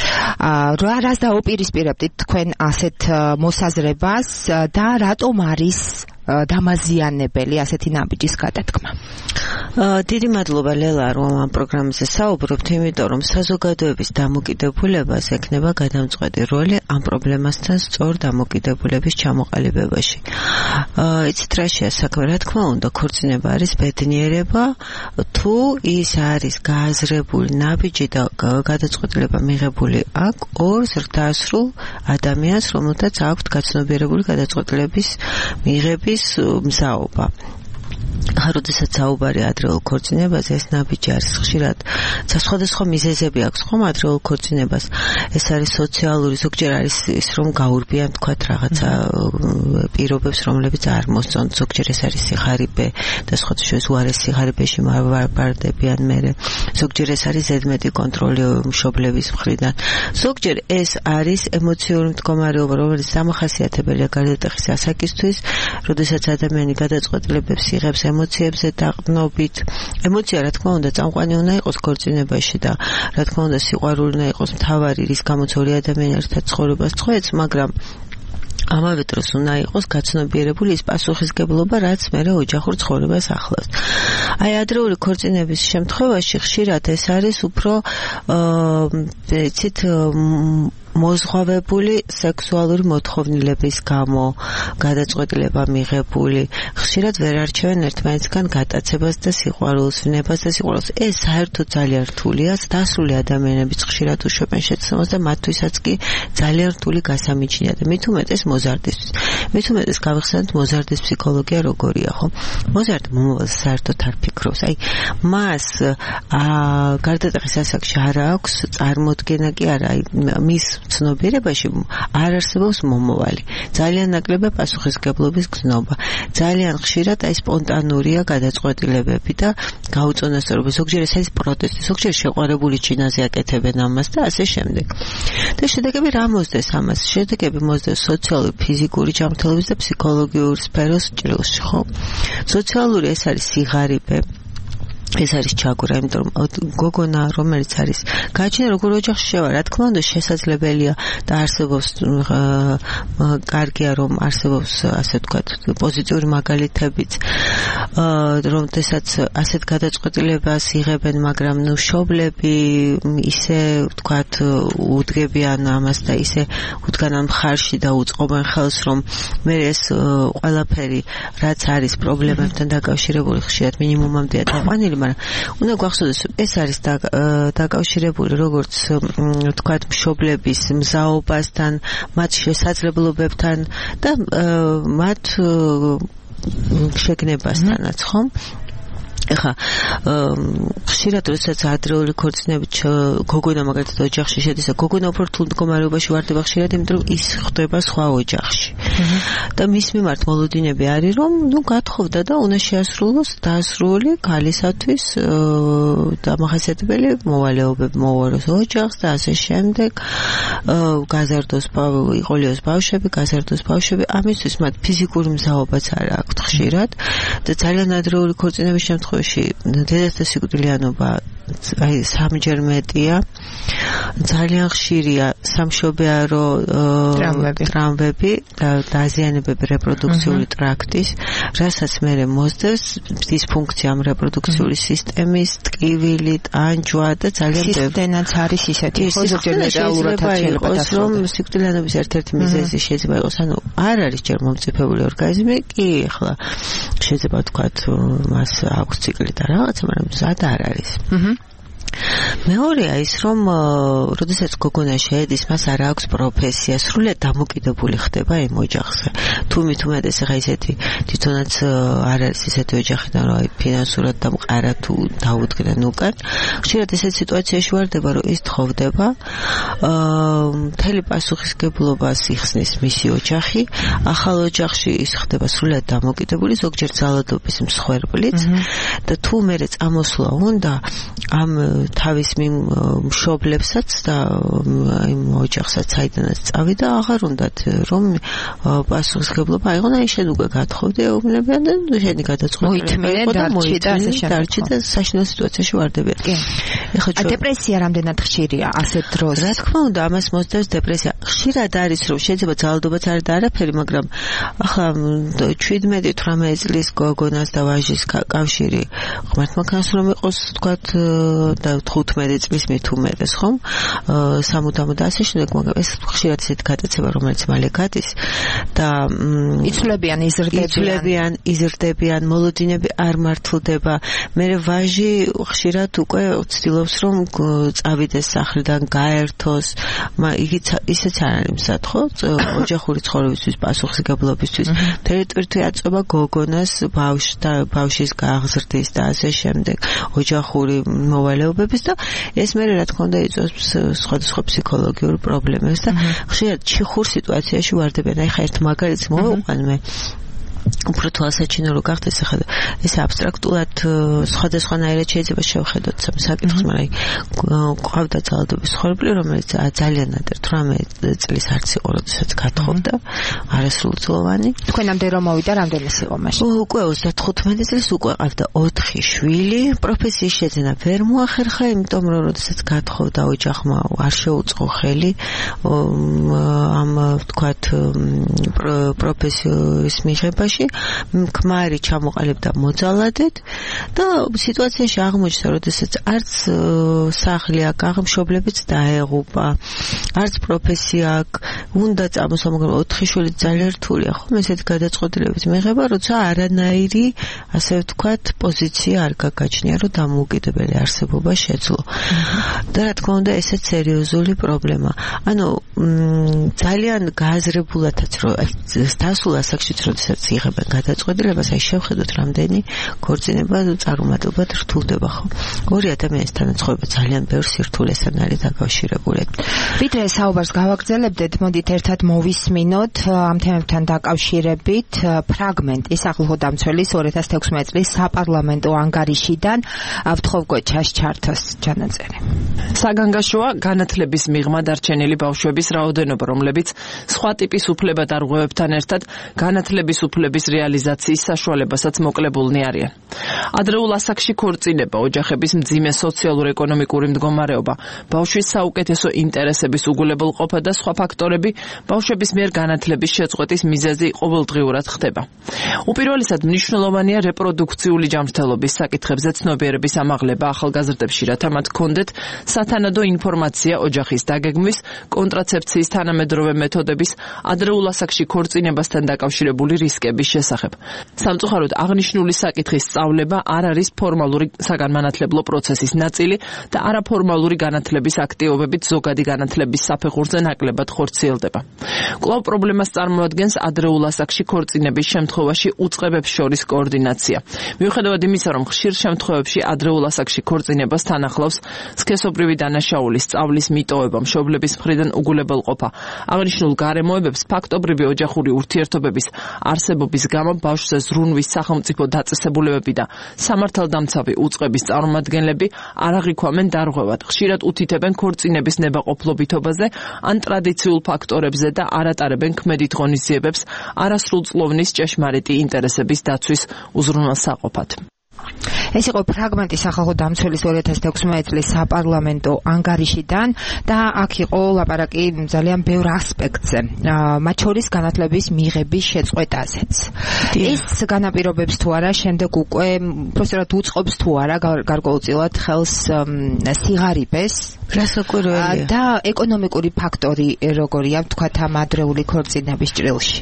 რას დაუპირისპირებდით თქვენ ასეთ მოსაზრებას და რატომ არის დამაზიანებელი ასეთი ნაბიჯის გადადგმა? დიდი მადლობა ლელა, რომ ამ პროგრამაზე საუბრობთ, იმიტომ რომ საზოგადოების დამოკიდებულებას ექნება გადამწყვეტი როლი ამ პრობლემასთან სწორ დამოკიდებულების ჩამოყალიბებაში. იცით რა საქმე, რა თქმა უნდა, ქორწინება არის ბედნიერება, თუ ის არის გააზრებული ნაბიჯი და გადაწყვეტილება მიღებული აქ ორ ზრდასრულ ადამიანს, რომელთაც აქვთ გაცნობიერებული გადაწყვეტილების მიღების მზაობა. როდესაც საუბარი ადრეულ ქორწინებაზე, ეს ნაბიჯი არის ხშირად სხვადასხვა მიზეზები აქვს ხომ ადრეულ ქორწინებას. ეს არის სოციალური, ზოგჯერ არის ის, რომ გაურბიან თქვათ რაღაცა პირობებს, რომლებიც არ მოსწონთ, ზოგჯერ ეს არის სიხარიბე და სხვადასხვა უარეს სიხარიბეში ვარდებიან მერე. ზოგჯერ ეს არის ზედმეტი კონტროლი მშობლების მხრიდან. ზოგჯერ ეს არის ემოციური მდგომარეობა, რომელიც დამახასიათებელია გარდატეხის ასაკისთვის, როდესაც ადამიანი გადაწყვეტილებებს იღებს ემოციებზე დაყრდნობით. ემოცია, რა თქმა უნდა, წამყვანი უნდა იყოს ქორწინებაში და რა თქმა უნდა, სიყვარული უნდა იყოს მთავარი, რის გამოც ორი ადამიანი ერთად ცხოვრებას წყვეტს, მაგრამ ამავე დროს უნდა იყოს გაცნობიერებული ის პასუხისგებლობა, რაც მერე ოჯახურ ცხოვრებას ახლავს. აი ადრეული ქორწინების შემთხვევაში ხშირად ეს არის უფრო მოზღვავებული სექსუალური მოთხოვნილების გამო გადაწყვეტილება მიღებული. ხშირად ვერ არჩევენ ერთმანეთისგან გატაცებას და სიყვარულს, ვნებას და სიყვარულს. ეს საერთოდ ძალიან რთულია, დასრული ადამიანებიც ხშირად უშვებენ შეცდომას და მათთვისაც კი ძალიან რთული გასამიჩნია და მით უმეტეს მოზარდისთვის. მით უმეტეს გავიხსენოთ მოზარდის ფსიქოლოგია როგორია, ხო? მოზარდი მომავალს საერთოდ არ ფიქრობს. აი მას გარდატეხის ასაკში არ აქვს წარმოდგენა კი არა, აი მის ცნობიერებაში არ არსებობს მომავალი. ძალიან ნაკლებია პასუხისგებლობის გზნობა. ძალიან ხშირად აი სპონტანურია გადაწყვეტილებები და გაუწონასწორობა. ზოგჯერ ეს არის პროტესტი, ზოგჯერ შეყვარებული ჩინაზე აკეთებენ ამას და ასე შემდეგ. და შედეგები რა მოსდეს ამას? შედეგები მოსდეს სოციალური, ფიზიკური ჯანმრთელობის და ფსიქოლოგიური სფეროს ჭრილში, ხო? სოციალური ეს არის სიღარიბე. ეს არის ჩაგვრა, იმიტომ რომ გოგონა, რომელიც არის გააჩნია როგორ ოჯახში შევა, რა თქმა უნდა შესაძლებელია და არსებობს კარგია რომ არსებობს ასე ვთქვათ პოზიტიური მაგალითებიც, რომელთაც ასეთ გადაწყვეტილებას იღებენ, მაგრამ ნუ მშობლები ისე ვთქვათ უდგებიან ამას და ისე უდგანან მხარში და უწყობენ ხელს, რომ მე ეს ყველაფერი რაც არის პრობლემებთან დაკავშირებული ხშირად მინიმუმამდეა დაყვანილი, მაგრამ უნდა გვახსოვდეს, ეს არის დაკავშირებული როგორც ვთქვათ მშობლების მზაობასთან, მათ შესაძლებლობებთან და მათ შეგნებასთანაც, ხო? ეხა ხშირად როდესაც ადრეული ქორწინებით გოგონა მაგალითად ოჯახში შედის და გოგონა უფრო რთულ მდგომარეობაში ვარდება ხშირად, იმიტომ რომ ის ხდება სხვა ოჯახში. და მის მიმართ მოლოდინები არის რომ გათხოვდა და უნდა შეასრულოს დასრული ქალისათვის დამახასიათებელი მოვალეობები მოვაროს ოჯახს და ასე შემდეგ გაზარდოს იყოლიოს ბავშვები გაზარდოს ბავშვები ამისთვის მათ ფიზიკური მზაობაც არ აქვთ ხშირად და ძალიან ადრეული ქორწინების შემთხვევაში დედათა სიკვდილიანობა აი სამჯერ მეტია ძალიან ხშირია სამშობიარო ტრამვები და დაზიანებები რეპროდუქციული ტრაქტის რასაც მერე მოსდევს დისფუნქცია ამ რეპროდუქციული სისტემის ტკივილი ტანჯვა და ძალიან სისტემაც არის ისეთი ხო ზოგჯერ მეტალურადაც შეიძლება რომ სიკვდილიანობის ერთ-ერთი მიზეზი შეიძლება იყოს ანუ არ არის ჯერ მომწიფებული ორგანიზმი კი ახლა შეიძლება ვთქვათ მას აქვს ციკლი და რაღაცა მაგრამ ზად არ არის მეორეა ის რომ როდესაც გოგონა შეედის მას არ აქვს პროფესია სრულად დამოკიდებული ხდება იმ ოჯახზე თუ მithumetes ახლა ისეთი თვითონაც არ არის ისეთი ოჯახიდან რომ აი ფინანსურად დამყარა თუ დაუდგნენ უკან ხშირად ესეთ სიტუაციაში ვარდება რომ ის თხოვდება მთელი პასუხისგებლობას იხსნის მისი ოჯახი ახალ ოჯახში ის ხდება სრულად დამოკიდებული ზოგჯერ ძალადობის მსხვერპლიც და თუ მერე წამოსვლა უნდა ამ თავის მშობლებსაც და იმ ოჯახსაც საიდანაც წავიდა აღარ უნდათ რომ პასუხისგებლობა აიღონ აი შენ უკვე გათხოვდი ეუბნებიან და შენი გადაწყვეტილება დარჩი და საშინაო სიტუაციაში ვარდებიან ეხლა დეპრესია რამდენად ხშირია ასეთ დროს რა თქმა უნდა ამას მოსდევს დეპრესია ხშირად არის რომ შეიძლება ძალადობაც არ და არაფერი მაგრამ ახლა 17-18 წლის გოგონას და ვაჟის კავშირი ღმერთმა ქანს რომ იყოს თქვათ და 15 წლის მithumetes ხომ სამუდამოდ ასე შემდეგ მაგრამ ეს ხშირად ისეთი გადაცემა რომელიც მალე გადის და იცვლებიან იზრდებიან მოლოდინები არ მართლდება მე ვაჟი ხშირად უკვე ცდილობს რომ წავიდეს სახლიდან გაერთოს იგი ისეც არ არის მსად ხო ოჯახური ცხოვრებისთვის პასუხისგებლობისთვის ტერიტორიები აწובה გოგონას ბავშვის გაღზრდის და ასე შემდეგ ოჯახური მოვალეობების და ეს მე რა თქმა უნდა იწვევს სხვადასხვა ფსიქოლოგიურ პრობლემებს და ხშირად ჩიხურ სიტუაციაში ვარდებიან აი ხა ერთ მაგალითს მოვიყვან მე უფრო თვალსაჩინო რო გახდეს ახლა ეს აბსტრაქტულად სხვადასხვანაირად შეიძლება შევხედოთ სამ საკითხს მაგრამ ყავდა ძალადობის ცხოვრება რომელიც ძალიან ადრე 18 წლის არც იყო როდესაც გათხოვდა არასრულწლოვანი თქვენამდე რომ მოვიდა რამდენი იყო მაშინ უკვე 35 წლის უკვე ყავდა 4 შვილი პროფესიის შეძენა ვერ მოახერხა იმიტომ რომ როდესაც გათხოვდა ოჯახმა არ შეუწყო ხელი ამ ვთქვათ პროფესიის მიღებაში ქმარი ჩამოყალიბდა მოძალადედ და სიტუაციაში აღმოჩნდა როდესაც არც სახლი აქ აღმშობლებიც დაეღუპა არც პროფესია აქ უნდა წამოსვა მაგრამ 4 შვილი ძალიან რთულია ხომ ესეთი გადაწყვეტილებით მიღება როცა არანაირი ასე ვთქვათ პოზიცია არ გაგაჩნია რომ დამოუკიდებელი არსებობა შეძლო და რა თქმა უნდა ესეც სერიოზული პრობლემა ანუ ძალიან გააზრებულათაც რომ დასულ ასაკშიც როდესაც იღებენ გადაწყვეტილებას აი შევხედოთ რამდენი ქორწინება წარუმატებლად რთულდება ხო ორი ადამიანის თანაცხოვრება ძალიან ბევრ სირთულესთან არის დაკავშირებული ვიდრე საუბარს გავაგრძელებდეთ მოდით ერთად მოვისმინოთ ამ თემებთან დაკავშირებით ფრაგმენტი სახელმწიფოდამცველის 2016 წლის საპარლამენტო ანგარიშიდან ვთხოვ ჩასჩართოს ჩანაწერი საგანგაშოა განათლების მიღმა დარჩენილი ბავშვების რაოდენობა რომლებიც სხვა ტიპის უფლებადარღვევებთან ერთად განათლების უფლების რეალიზაციის საშუალებასაც მოკლებულნი არიან. ადრეულ ასაკში ქორწინება, ოჯახების მძიმე სოციალურ-ეკონომიკური მდგომარეობა, ბავშვის საუკეთესო ინტერესების უგულებელყოფა და სხვა ფაქტორები ბავშვების მიერ განათლების შეწყვეტის მიზეზი ყოველდღიურად ხდება. უპირველესად მნიშვნელოვანია რეპროდუქციული ჯანმრთელობის საკითხებზე ცნობიერების ამაღლება ახალგაზრდებში, რათა მათ ჰქონდეთ სათანადო ინფორმაცია ოჯახის დაგეგმვის, კონტრაცეფციის თანამედროვე მეთოდების, ადრეულ ასაკში ქორწინებასთან დაკავშირებული რისკების განათლების შესახებ. სამწუხაროდ აღნიშნული საკითხის სწავლება არ არის ფორმალური საგანმანათლებლო პროცესის ნაწილი და არაფორმალური განათლების აქტივობებით ზოგადი განათლების საფეხურზე ნაკლებად ხორციელდება. კვლავ პრობლემას წარმოადგენს ადრეულ ასაკში ქორწინების შემთხვევაში უწყებებს შორის კოორდინაცია. მიუხედავად იმისა, რომ ხშირ შემთხვევებში ადრეულ ასაკში ქორწინებას თან ახლავს სქესობრივი დანაშაული, სწავლის მიტოვება, მშობლების მხრიდან უგულებელყოფა. აღნიშნულ გარემოებებს ფაქტობრივი ოჯახური ურთიერთობების არსებობის გამო ბავშვზე ზრუნვის სახელმწიფო დაწესებულებები და სამართალდამცავი უწყების წარმომადგენლები არ აღიქვამენ დარღვევად. ხშირად უთითებენ ქორწინების ნებაყოფლობითობაზე ან ტრადიციულ ფაქტორებზე და არ ატარებენ ქმედით ღონისძიებებს არასრულწლოვნის ჭეშმარიტი ინტერესების დაცვის უზრუნველსაყოფად. ეს იყო ფრაგმენტი სახალხო დამცველის 2016 წლის საპარლამენტო ანგარიშიდან და აქ იყო ლაპარაკი ძალიან ბევრ ასპექტზე, მათ შორის განათლების მიღების შეწყვეტაზეც. ეს განაპირობებს თუ არა შემდეგ უკვე პროფესორად უწყობს თუ არა გარკვეულწილად ხელს სიღარიბეს გასაკვირველია და ეკონომიკური ფაქტორი როგორია თქვათ ამ ადრეული ქორწინების ჭრილში.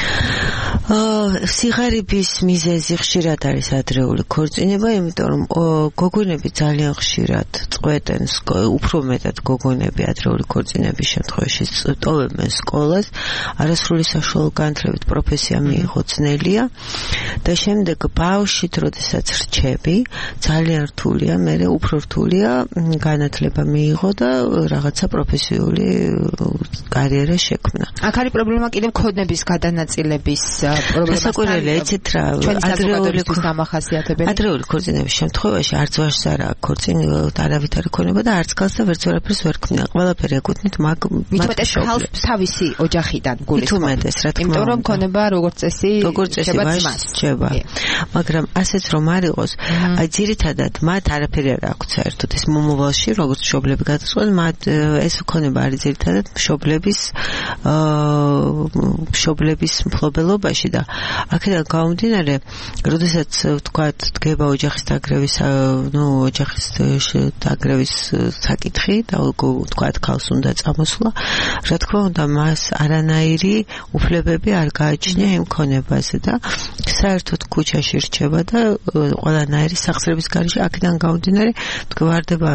სიღარიბის მიზეზი ხშირად არის ადრეული ქორწინება, იმიტომ რომ გოგონები ძალიან ხშირად წყვეტენ, უფრო მეტად გოგონები ადრეული ქორწინების შემთხვევაში ტოვებენ სკოლას, არასრული საშუალო განათლებით პროფესია მიიღო ძნელია და შემდეგ ბავშვით, როდესაც რჩები, ძალიან რთულია, მერე უფრო რთულია განათლება მიიღო და რაღაცა პროფესიული კარიერა შექმნა. აქ არის პრობლემა კიდევ ქონების გადანაწილების გასაკვირველია, იცით რა, ადრეული ქორწინების შემთხვევაში არც ვაჟს არ აქვს ქორწინება, არავით არ იქნება და არც ქალს და ვერც ვერაფერს ვერ ქმნია. ყველაფერი ეკუთვნით მithumetes ქალს თავისი ოჯახიდან გულისხმობს. რა თქმა უნდა. იმიტომ რომ ქონება როგორც წესი რჩება. მაგრამ ასეც რომ არ იყოს, აი ძირითადად მათ არაფერი არ აქვს საერთოდ ეს მომავალში, როგორც მშობლები გადაწყვეტენ, მათ ეს ქონება არის ძირითადად მშობლების მფლობელობაში და აქედან გამომდინარე, როდესაც თქვათ დგება ოჯახის დაგრევის საკითხი და თქვათ ქალს უნდა წამოსვლა, რა თქმა უნდა მას არანაირი უფლებები არ გააჩნია იმ ქონებაზე და საერთოდ ქუჩაში რჩება და ყველანაირი სახსრების გარეშე აქედან გამომდინარე მდგომარეობა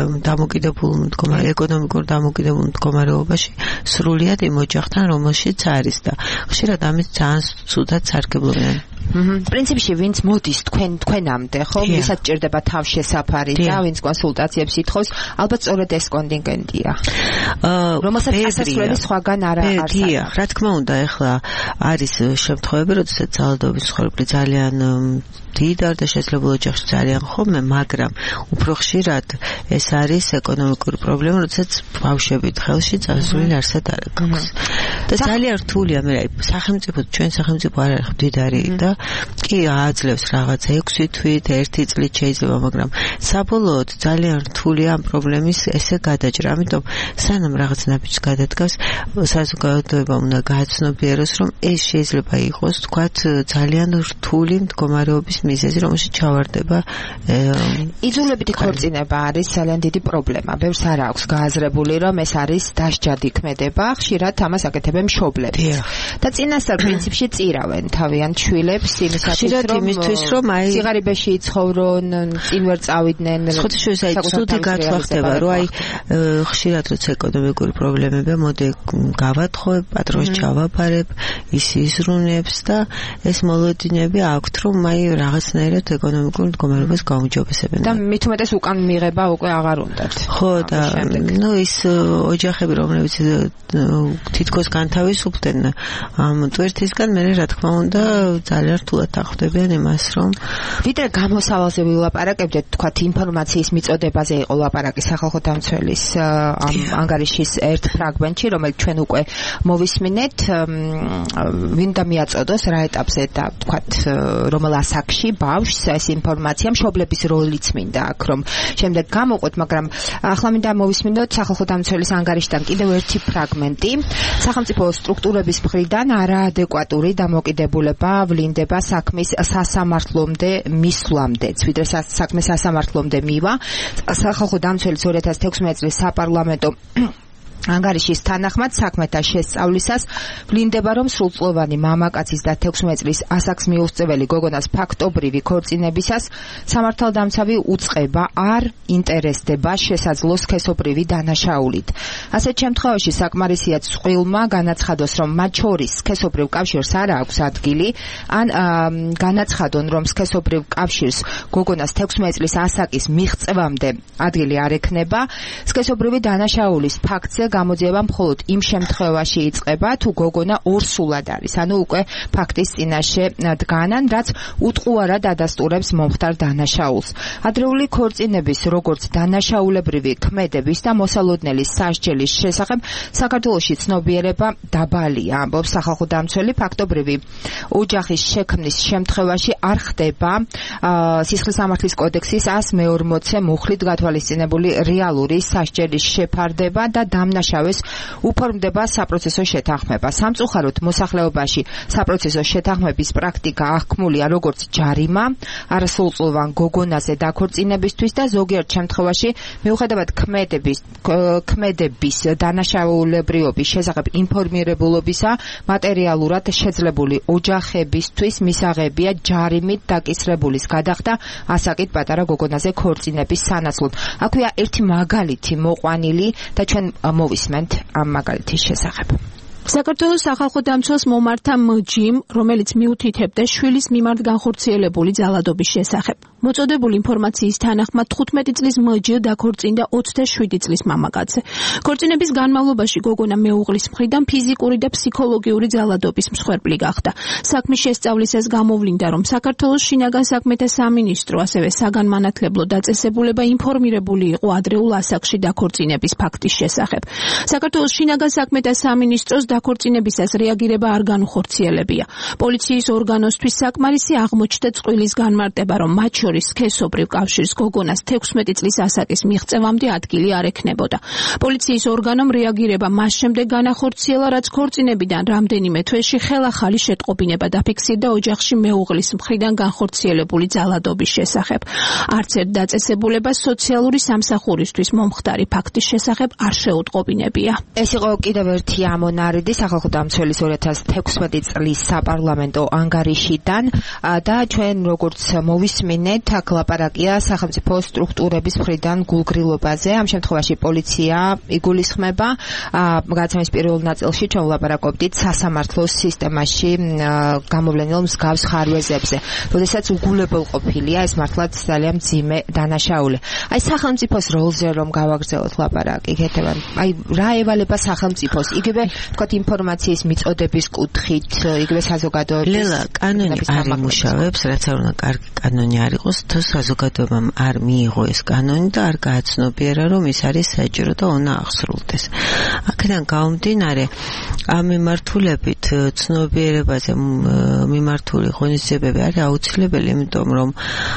ეკონომიკურ დამოკიდებულ მდგომარეობაში სრულიად იმ ოჯახთან, რომელშიც არის და ხშირად ამით ძალიან ცუდად სარგებლობენ. პრინციპში ვინც მოდის თქვენამდე, ხო, ვისაც ჭირდება თავშესაფარი და ვინც კონსულტაციებს ითხოვს, ალბათ სწორედ ეს კონტინგენტია. რომელსაც ასასვლელი სხვაგან არ არის. რა თქმა უნდა, ეხლა არის შემთხვევები, როდესაც ძალადობის ცხოვრება ძალიან დიდარ და შესაძლებლო ოჯახში ძალიან ხოლმე, მაგრამ უფრო ხშირად ეს არის ეკონომიკური პრობლემა, როდესაც ბავშვებით ხელში წასული არსად არ აქვს. და ძალიან რთულია, მე ჩვენ სახელმწიფო არ არის მდიდარი და კი აძლევს რაღაცა 6 თვით, 1 წლით შეიძლება, მაგრამ საბოლოოდ ძალიან რთულია ამ პრობლემის ესე გადაჭრა, ამიტომ სანამ რაღაც ნაბიჯს გადადგას, საზოგადოება უნდა გააცნობიეროს, რომ ეს შეიძლება იყოს, თქვათ, ძალიან რთული მდგომარეობის მიზეზი, რომელშიც ჩავარდება. იძულებითი ქორწინება არის ძალიან დიდი პრობლემა. ბევრს არ აქვს გააზრებული, რომ ეს არის დასჯადი ქმედება, ხშირად ამას აკეთებენ მშობლები. და წინასწარ პრინციპში წირავენ თავიანთ შვილებს იმისთვის, რომ აი სიღარიბეში იცხოვრონ, წინ ვერ წავიდნენ. ხოთშუა ცუდი გათვლა ხდება, რომ აი ხშირად როცა ეკონომიკური პრობლემებია, მოდი გავათხოვებ, პატრონს ჩავაბარებ, ის იზრუნებს და ეს მოლოდინები აქვთ, რომ აი რაღაცნაირად ეკონომიკურ მდგომარეობას გაუმჯობესებენ. და მithumetes უკან მიღება უკვე აღარ უნდათ. ხო და ის ოჯახები, რომლებიც თითქოს განთავისუფლდნენ ამ ტვირთისგან, მე რა თქმა უნდა ძალიან რთულად დახვდებიან იმას, რომ ვიდრე გამოსავალზე ვილაპარაკებდეთ, თქვათ ინფორმაციის მიწოდებაზე იყო ლაპარაკი სახალხო დამცველის ამ ანგარიშის ერთ ფრაგმენტში, რომელიც ჩვენ უკვე მოვისმინეთ, ვინდა მიაწოდოს რა ეტაპზე და თქვათ რომელ ასაკში ბავშვს ეს ინფორმაცია, მშობლების როლიც მინდა აქ რომ შემდეგ გამოყვეთ, მაგრამ ახლა მინდა მოვისმინოთ სახალხო დამცველის ანგარიშიდან კიდევ ერთი ფრაგმენტი. სახელმწიფო სტრუქტურების მხრიდან არაადეკვატური დამოკიდებულება ვლინდება საქმის სასამართლომდე მისვლამდეც, ვიდრე საქმის სასამართლომდე მივა. სახალხო დამცველის 2016 წლის საპარლამენტო ანგარიშის თანახმად საქმეთა შესწავლისას ვლინდება, რომ სრულწლოვანი მამაკაცის და 16 წლის ასაკს მიუსწეველი გოგონას ფაქტობრივი ქორწინებისას სამართალდამცავი უწყება არ ინტერესდება შესაძლო სქესობრივი დანაშაულით. ასეთ შემთხვევაში საკმარისია წყვილმა განაცხადოს, რომ მათ შორის სქესობრივ კავშირს არ აქვს ადგილი, ან განაცხადონ, რომ სქესობრივ კავშირს გოგონას 16 წლის ასაკის მიღწევამდე ადგილი არ ექნება. სქესობრივი დანაშაულის ფაქტზე გამოძიება მხოლოდ იმ შემთხვევაში იწყება, თუ გოგონა ორსულად არის, ანუ უკვე ფაქტის წინაშე დგანან, რაც უტყუარად ადასტურებს მომხდარ დანაშაულს. ადრეული ქორწინების, როგორც დანაშაულებრივი ქმედების და მოსალოდნელის სასჯელის შესახებ საქართველოში ცნობიერება დაბალია, ამბობს სახალხო დამცველი. ფაქტობრივი ოჯახის შექმნის შემთხვევაში არ ხდება სისხლის სამართლის კოდექსის 140-ე მუხლით გათვალისწინებული რეალური სასჯელის შეფარდება და დამნაშავეს უფორმდება საპროცესო შეთანხმება. სამწუხაროდ მოსახლეობაში საპროცესო შეთანხმების პრაქტიკა აღქმულია როგორც ჯარიმა არასრულწლოვან გოგონაზე დაქორწინებისთვის და ზოგიერთ შემთხვევაში მიუხედავად ქმედების დანაშაულებრიობის შესახებ ინფორმირებულობისა მატერიალურად შეძლებული ოჯახებისთვის მისაღებია ჯარიმით დაკისრებულის გადახდა ასაკით პატარა გოგონაზე ქორწინების სანაცვლოდ. აქვეა ერთი მაგალითი მოყვანილი და ჩვენ მოვისმენთ ამ მაგალითის შესახებ. საქართველოს სახალხო დამცველს მომართა მჯიმ, რომელიც მიუთითებდა შვილის მიმართ განხორციელებული ძალადობის შესახებ. მოწოდებული ინფორმაციის თანახმად 15 წლის მჯ დაქორწინდა 27 წლის მამაკაცზე. ქორწინების განმავლობაში გოგონა მეუღლის მხრიდან ფიზიკური და ფსიქოლოგიური ძალადობის მსხვერპლი გახდა. საქმის შესწავლისას გამოვლინდა, რომ საქართველოს შინაგან საქმეთა სამინისტრო, ასევე საგანმანათლებლო დაწესებულება ინფორმირებული იყო ადრეულ ასაკში დაქორწინების ფაქტის შესახებ. საქართველოს შინაგან საქმეთა სამინისტროს დაქორწინებისას რეაგირება არ განუხორციელებია. პოლიციის ორგანოსთვის საკმარისი აღმოჩნდა წყვილის განმარტება, რომ მათ შორის სქესობრივ კავშირს გოგონას 16 წლის ასაკის მიღწევამდე ადგილი არ ექნებოდა. პოლიციის ორგანომ რეაგირება მას შემდეგ განახორციელა, რაც ქორწინებიდან რამდენიმე თვეში ხელახალი შეტყობინება დაფიქსირდა ოჯახში მეუღლის მხრიდან განხორციელებული ძალადობის შესახებ. არც ერთ დაწესებულებას სოციალური სამსახურისთვის მომხდარი ფაქტის შესახებ არ შეუტყობინებია. ეს იყო კიდევ ერთი ამონარიდი სახალხო დამცველის 2016 წლის საპარლამენტო ანგარიშიდან და ჩვენ როგორც მოვისმინეთ, აქ ლაპარაკია სახელმწიფო სტრუქტურების მხრიდან გულგრილობაზე. ამ შემთხვევაში პოლიცია იგულისხმება. გადაცემის პირველ ნაწილში ჩვენ ვლაპარაკობდით სასამართლო სისტემაში გამოვლენილ მსგავს ხარვეზებზე, როდესაც უგულებელყოფილია ეს მართლაც ძალიან მძიმე დანაშაული. აი სახელმწიფოს როლზე რომ გავაგრძელოთ ლაპარაკი, ქეთევან, აი რა ევალება სახელმწიფოს, იგივე თქვათ ინფორმაციის მიწოდების კუთხით, იგივე საზოგადოების ლელა კანონი არ იმუშავებს, რაც არ უნდა კარგი კანონი არ იყოს, თუ საზოგადოებამ არ მიიღო ეს კანონი და არ გააცნობიერა, რომ ის არის საჭირო და უნდა აღსრულდეს. აქედან გამომდინარე, ამ მიმართულებით ცნობიერებაზე მიმართული ღონისძიებები არის აუცილებელი, იმიტომ რომ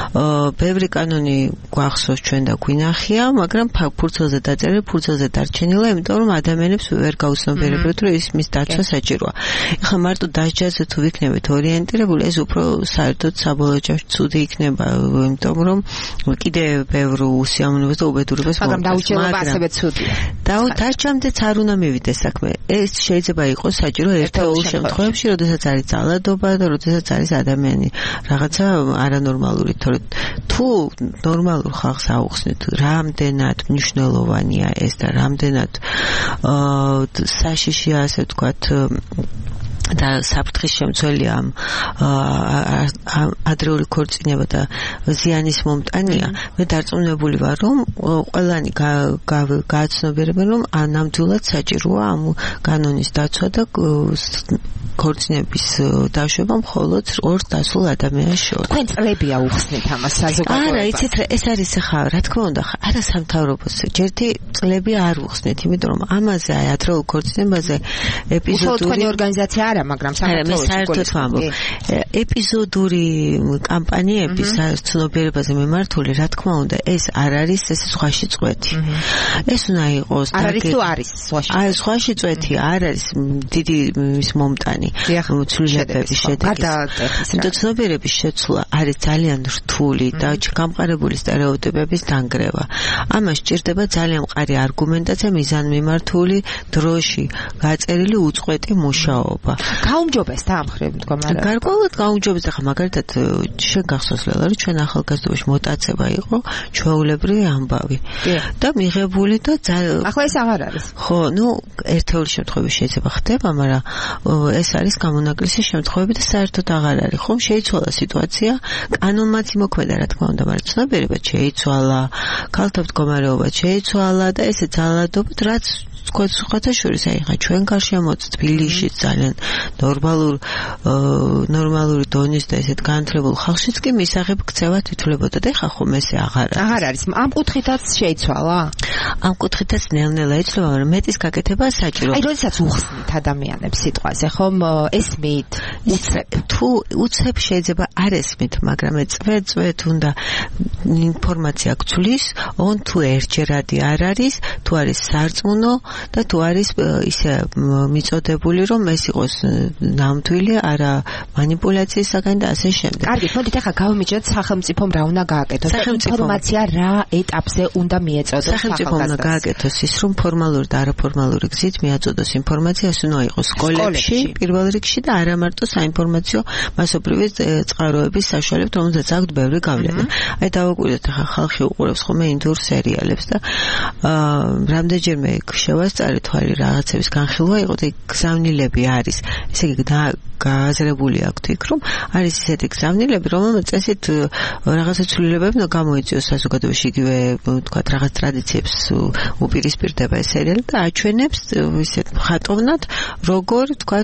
ბევრი კანონი გვახსოვს ჩვენ და გვინახია, მაგრამ ფურცელზე დაწერილი, ფურცელზე დარჩენილა, იმიტომ რომ ადამიანებს ვერ გაუცნობიერებთ, რომ ის მის დაცვა საჭიროა. ეხლა მარტო დასჯაზე თუ ვიქნებით ორიენტირებული, ეს უფრო საერთოდ საბოლოო ჯამში ცუდი იქნება, იმიტომ რომ კიდევ ბევრ უსიამოვნებას და უბედურებას მოაქვს. მაგრამ დაუჭირება ასევე ცუდია. დაჭამდეც არ უნდა მივიდეს საქმე. ეს შეიძლება იყოს საჭირო ერთეულ შემთხვევებში, როდესაც არის ძალადობა და როდესაც არის ადამიანი რაღაცა არანორმალური, თორე თუ ნორმალურ ხალხს აუხსნით, რამდენად მნიშვნელოვანია ეს და რამდენად საშიშია, ასე ვთქვათ, და საფრთხის შემცველია ადრეული ქორწინება და ზიანის მომტანია, მე დარწმუნებული ვარ, რომ ყველანი გააცნობიერებენ, რომ ნამდვილად საჭიროა ამ კანონის დაცვა და ქორწინების დაშვება მხოლოდ ორ დასულ ადამიანს შორის. თქვენ წლებია უხსნით ამას საზოგადოებას? არა, იცით, ეს არის ახლა, რა თქმა უნდა, არა სამთავრობოს. ჯერთი წლები არ უხსნით, იმიტომ რომ ამაზე, აი ადრეულ ქორწინებაზე ეპიზოდური თქვენი ორგანიზაცია არ არა, მაგრამ საქართველოს ეპიზოდური კამპანიები ცნობიერებაზე მიმართული, რა თქმა უნდა, ეს არ არის ეს ზღვაში წვეთი. ეს უნდა იყოს არ არის თუ არის ზღვაში. აი, ზღვაში წვეთი არ არის დიდი ის მომტანი ცვლილებების შედეგი. და ცნობიერების შეცვლა არის ძალიან რთული და გამყარებული სტერეოტიპების დანგრევა. ამას სჭირდება ძალიან მყარი არგუმენტაცია, მიზანმიმართული, დროში გაწერილი უწყვეტი მუშაობა. გაუმჯობესდა ამ ხრებ მდგომარეობა. გარკვეულად გაუმჯობესდა, ხა მაგალითად შენ გახსოვს ლელა, რომ ჩვენ ახალგაზრდობაში მოტაცება იყო ჩვეულებრივი ამბავი. და მიღებული და ახლა ეს აღარ არის. ხო, ერთეული შემთხვევები შეიძლება ხდება, მაგრამ ეს არის გამონაკლისი შემთხვევები და საერთოდ აღარ არის. ხომ შეიცვალა სიტუაცია, კანონმაც იმოქმედა, რა თქმა უნდა, მაგრამ ცნობიერებაც შეიცვალა, ქალთა მდგომარეობა შეიცვალა და ესე ძალადობით, რაც სხვათა შორის, აი ხა ჩვენ გარშემოც თბილისში ძალიან ნორმალური დონის და ესეთ განათლებულ ხალხშიც კი მისაღებ ქცევა თვითლებოდა და ხა ხომ ესე აღარ არის. ამ კუთხითაც შეიცვალა? ამ კუთხითაც ნელ-ნელა იცვლება, მაგრამ მეტის გაკეთება საჭირო. აი როდესაც უხსნით ადამიანებს სიტყვაზე, ხომ ესმით, უცებ. თუ უცებ შეიძლება არ ესმით, მაგრამ წვეთ უნდა ინფორმაცია გცვლის, თუ ერთჯერადი არ არის, თუ არის სარწმუნო და თუ არის ისე მიწოდებული, რომ ეს იყოს ნამდვილი, არა манипуляციის საგანი და ასე შემდეგ. კარგი, მოდით ახლა გავიმიჯნოთ სახელმწიფომ რა უნდა გააკეთოს. ინფორმაცია რა ეტაპზე უნდა მიეწოდოს სახელმწიფომ უნდა გააკეთოს ის, რომ ფორმალური და არაფორმალური გზით მიაწოდოს ინფორმაცია, ეს უნდა იყოს სკოლებში პირველ რიგში და არა მარტო საინფორმაციო მასობრივი წყაროების საშუალებით, რომელზეც აქვთ ბევრი გავლენა. აი დავაკვირდეთ, ახლა ხალხი უყურებს ხოლმე ინდურ სერიალებს და რამდენჯერმე შევასწარი თვალი რაღაცების განხილვა იყო და გზავნილები არის. ესე იგი გააზრებული აქვთ იქ, რომ არის ისეთი გზავნილები, რომელმაც წესით რაღაცა ცვლილებები უნდა გამოიწვიოს საზოგადოებაში, იგივე თქვა რაღაც ტრადიციებს უპირისპირდება ეს სერიალი და აჩვენებს ისეთ ხატოვნად, როგორ თქვა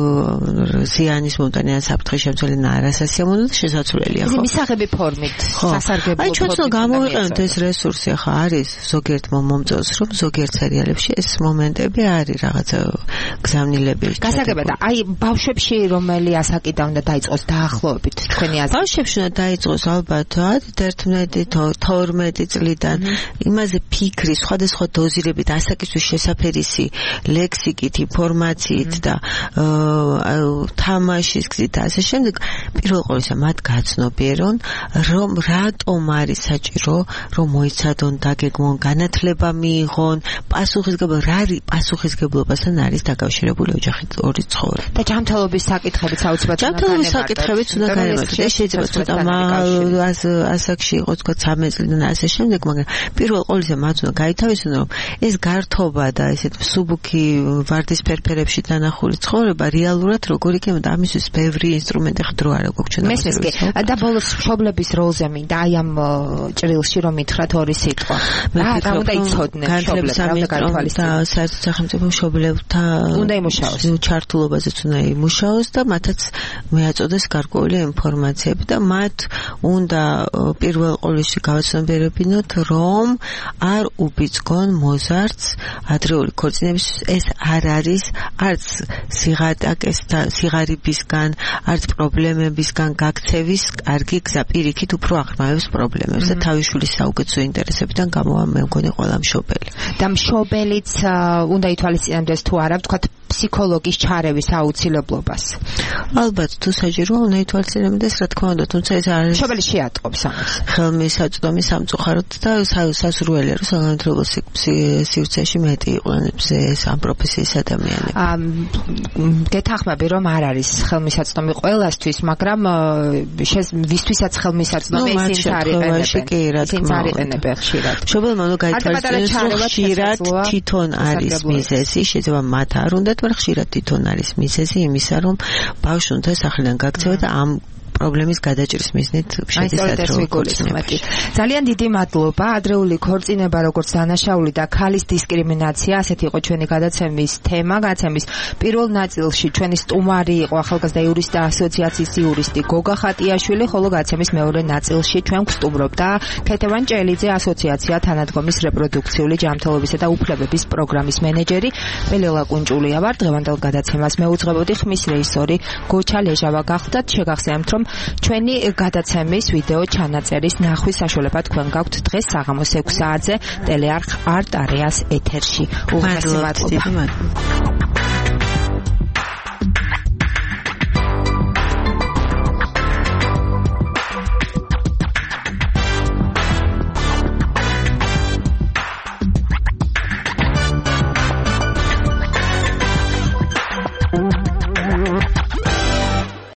ზიანის მომტანი ან საფრთხის შემცველი არასასიამოვნო და შესაძლებელია. ეს მისაღები ფორმით, სასარგებლო აი ჩვენც გამოვიყენოთ ეს რესურსი, ახლა არის ზოგიერთ მომწონს, რომ ზოგიერთ სერიალებში ეს მომენტები არის რაღაცა გზავნილები. გასაგებად, აი ბავშვებში რომელი ასაკიდან უნდა დაიწყოს დაახლოებით თქვენი აზრით? ბავშვებში უნდა დაიწყოს ალბათ 11-12 წლიდან იმაზე ფიქრი სხვადასხვა დოზირებით, ასაკისთვის შესაფერისი ლექსიკით, ინფორმაციით და თამაშის გზით და ასე შემდეგ. პირველ ყოვლისა მათ გაცნობიერონ, რომ რატომ არის საჭირო, რომ მოიცადონ, დაგეგმონ, განათლება მიიღონ, პასუხისგებლობასთან არის დაკავშირებული ოჯახით ორი ცხოვრება. და ჯანმრთელობის საკითხებიც აუცილებლად ჯანმრთელობის საკითხებიც უნდა განემართოს. ეს შეიძლება ცოტა ასაკში იყოს, თქვა 13 წლიდან ასე შემდეგ, მაგრამ პირველ ყოვლისა მათ უნდა გაითავისონ, რომ ეს გართობა და ესეთ მსუბუქი ვარდის ფერფერებში დანახული ცხოვრება რეალურად როგორ იქნება და ამისთვის ბევრი ინსტრუმენტი ხდრო არა გვაქვს ჩვენ. მესმის კი. და ბოლოს მშობლების როლზე მინდა აი ამ ჭრილში რომ მითხრათ ორი სიტყვა. რა უნდა იცოდნენ მშობლები, რა უნდა და საერთოდ სახელმწიფო მშობლებთან უნდა იმუშაოს. ჩართულობაზეც უნდა იმუშაოს და მათაც მიაწოდეს გარკვეული ინფორმაციები და მათ უნდა პირველ ყოვლში გავაცნობიერებინოთ, რომ არ უბიძგონ მოზარდს ადრეული ქორწინების. ეს არ არის არც სიღარიბისგან, არც პრობლემებისგან გაქცევის კარგი გზა, პირიქით უფრო აღრმავებს პრობლემებს და თავისუფლის საუკეთესო ინტერესებიდან გამოვა მე მგონი ყველა მშობელი. და მშობელიც უნდა ითვალისწინებდეს თუ არა, ვთქვათ, ფსიქოლოგის ჩარევის აუცილებლობას. ალბათ, თუ საჭიროა უნდა ითვალისწინებდეს, რა თქმა უნდა, თუმცა ეს არის მშობელი შეატყობს ამას. ხელმისაწვდომი სამწუხაროდ და სასურველია, რომ საგანმანათლებლო სივრცეში მეტი იყვნენ ეს ამ პროფესიის ადამიანები. გეთანხმები, რომ არ არის ხელმისაწვდომი ყველასთვის, მაგრამ ვისთვისაც ხელმისაწვდომი ისინი არიყენებენ ხშირად. მშობელმა უნდა გაითვალისწინოს, რომ ხშირად თვითონ არის მიზეზი, შეიძლება მათ არ უნდათ, მაგრამ ხშირად თვითონ არის მიზეზი იმისა, რომ ბავშვი უნდა სახლიდან გაქცევა და ამ პრობლემის გადაჭრის მიზნით შედის ადრეული ქორწინებაში. ძალიან დიდი მადლობა. ადრეული ქორწინება როგორც დანაშაული და ქალის დისკრიმინაცია, ასეთი იყო ჩვენი გადაცემის თემა. გადაცემის პირველ ნაწილში ჩვენი სტუმარი იყო ახალგაზრდა იურისტთა ასოციაციის იურისტი გოგა ხატიაშვილი, ხოლო გადაცემის მეორე ნაწილში ჩვენ გვსტუმრობდა ქეთევან ჭელიძე, ასოციაცია თანადგომის რეპროდუქციული ჯანმრთელობისა და უფლებების პროგრამის მენეჯერი. მელელა კუნჭულია ვარ. დღევანდელ გადაცემას მეუძღვებოდი, ხმის რეჟისორი გოჩა ლეჟავა გახლდათ. შეგახსენებთ, რომ ჩვენი გადაცემის ვიდეო ჩანაწერის ნახვის საშუალება თქვენ გაქვთ დღეს საღამოს 6 საათზე ტელეარხ არტ არეას ეთერში. მადლობა.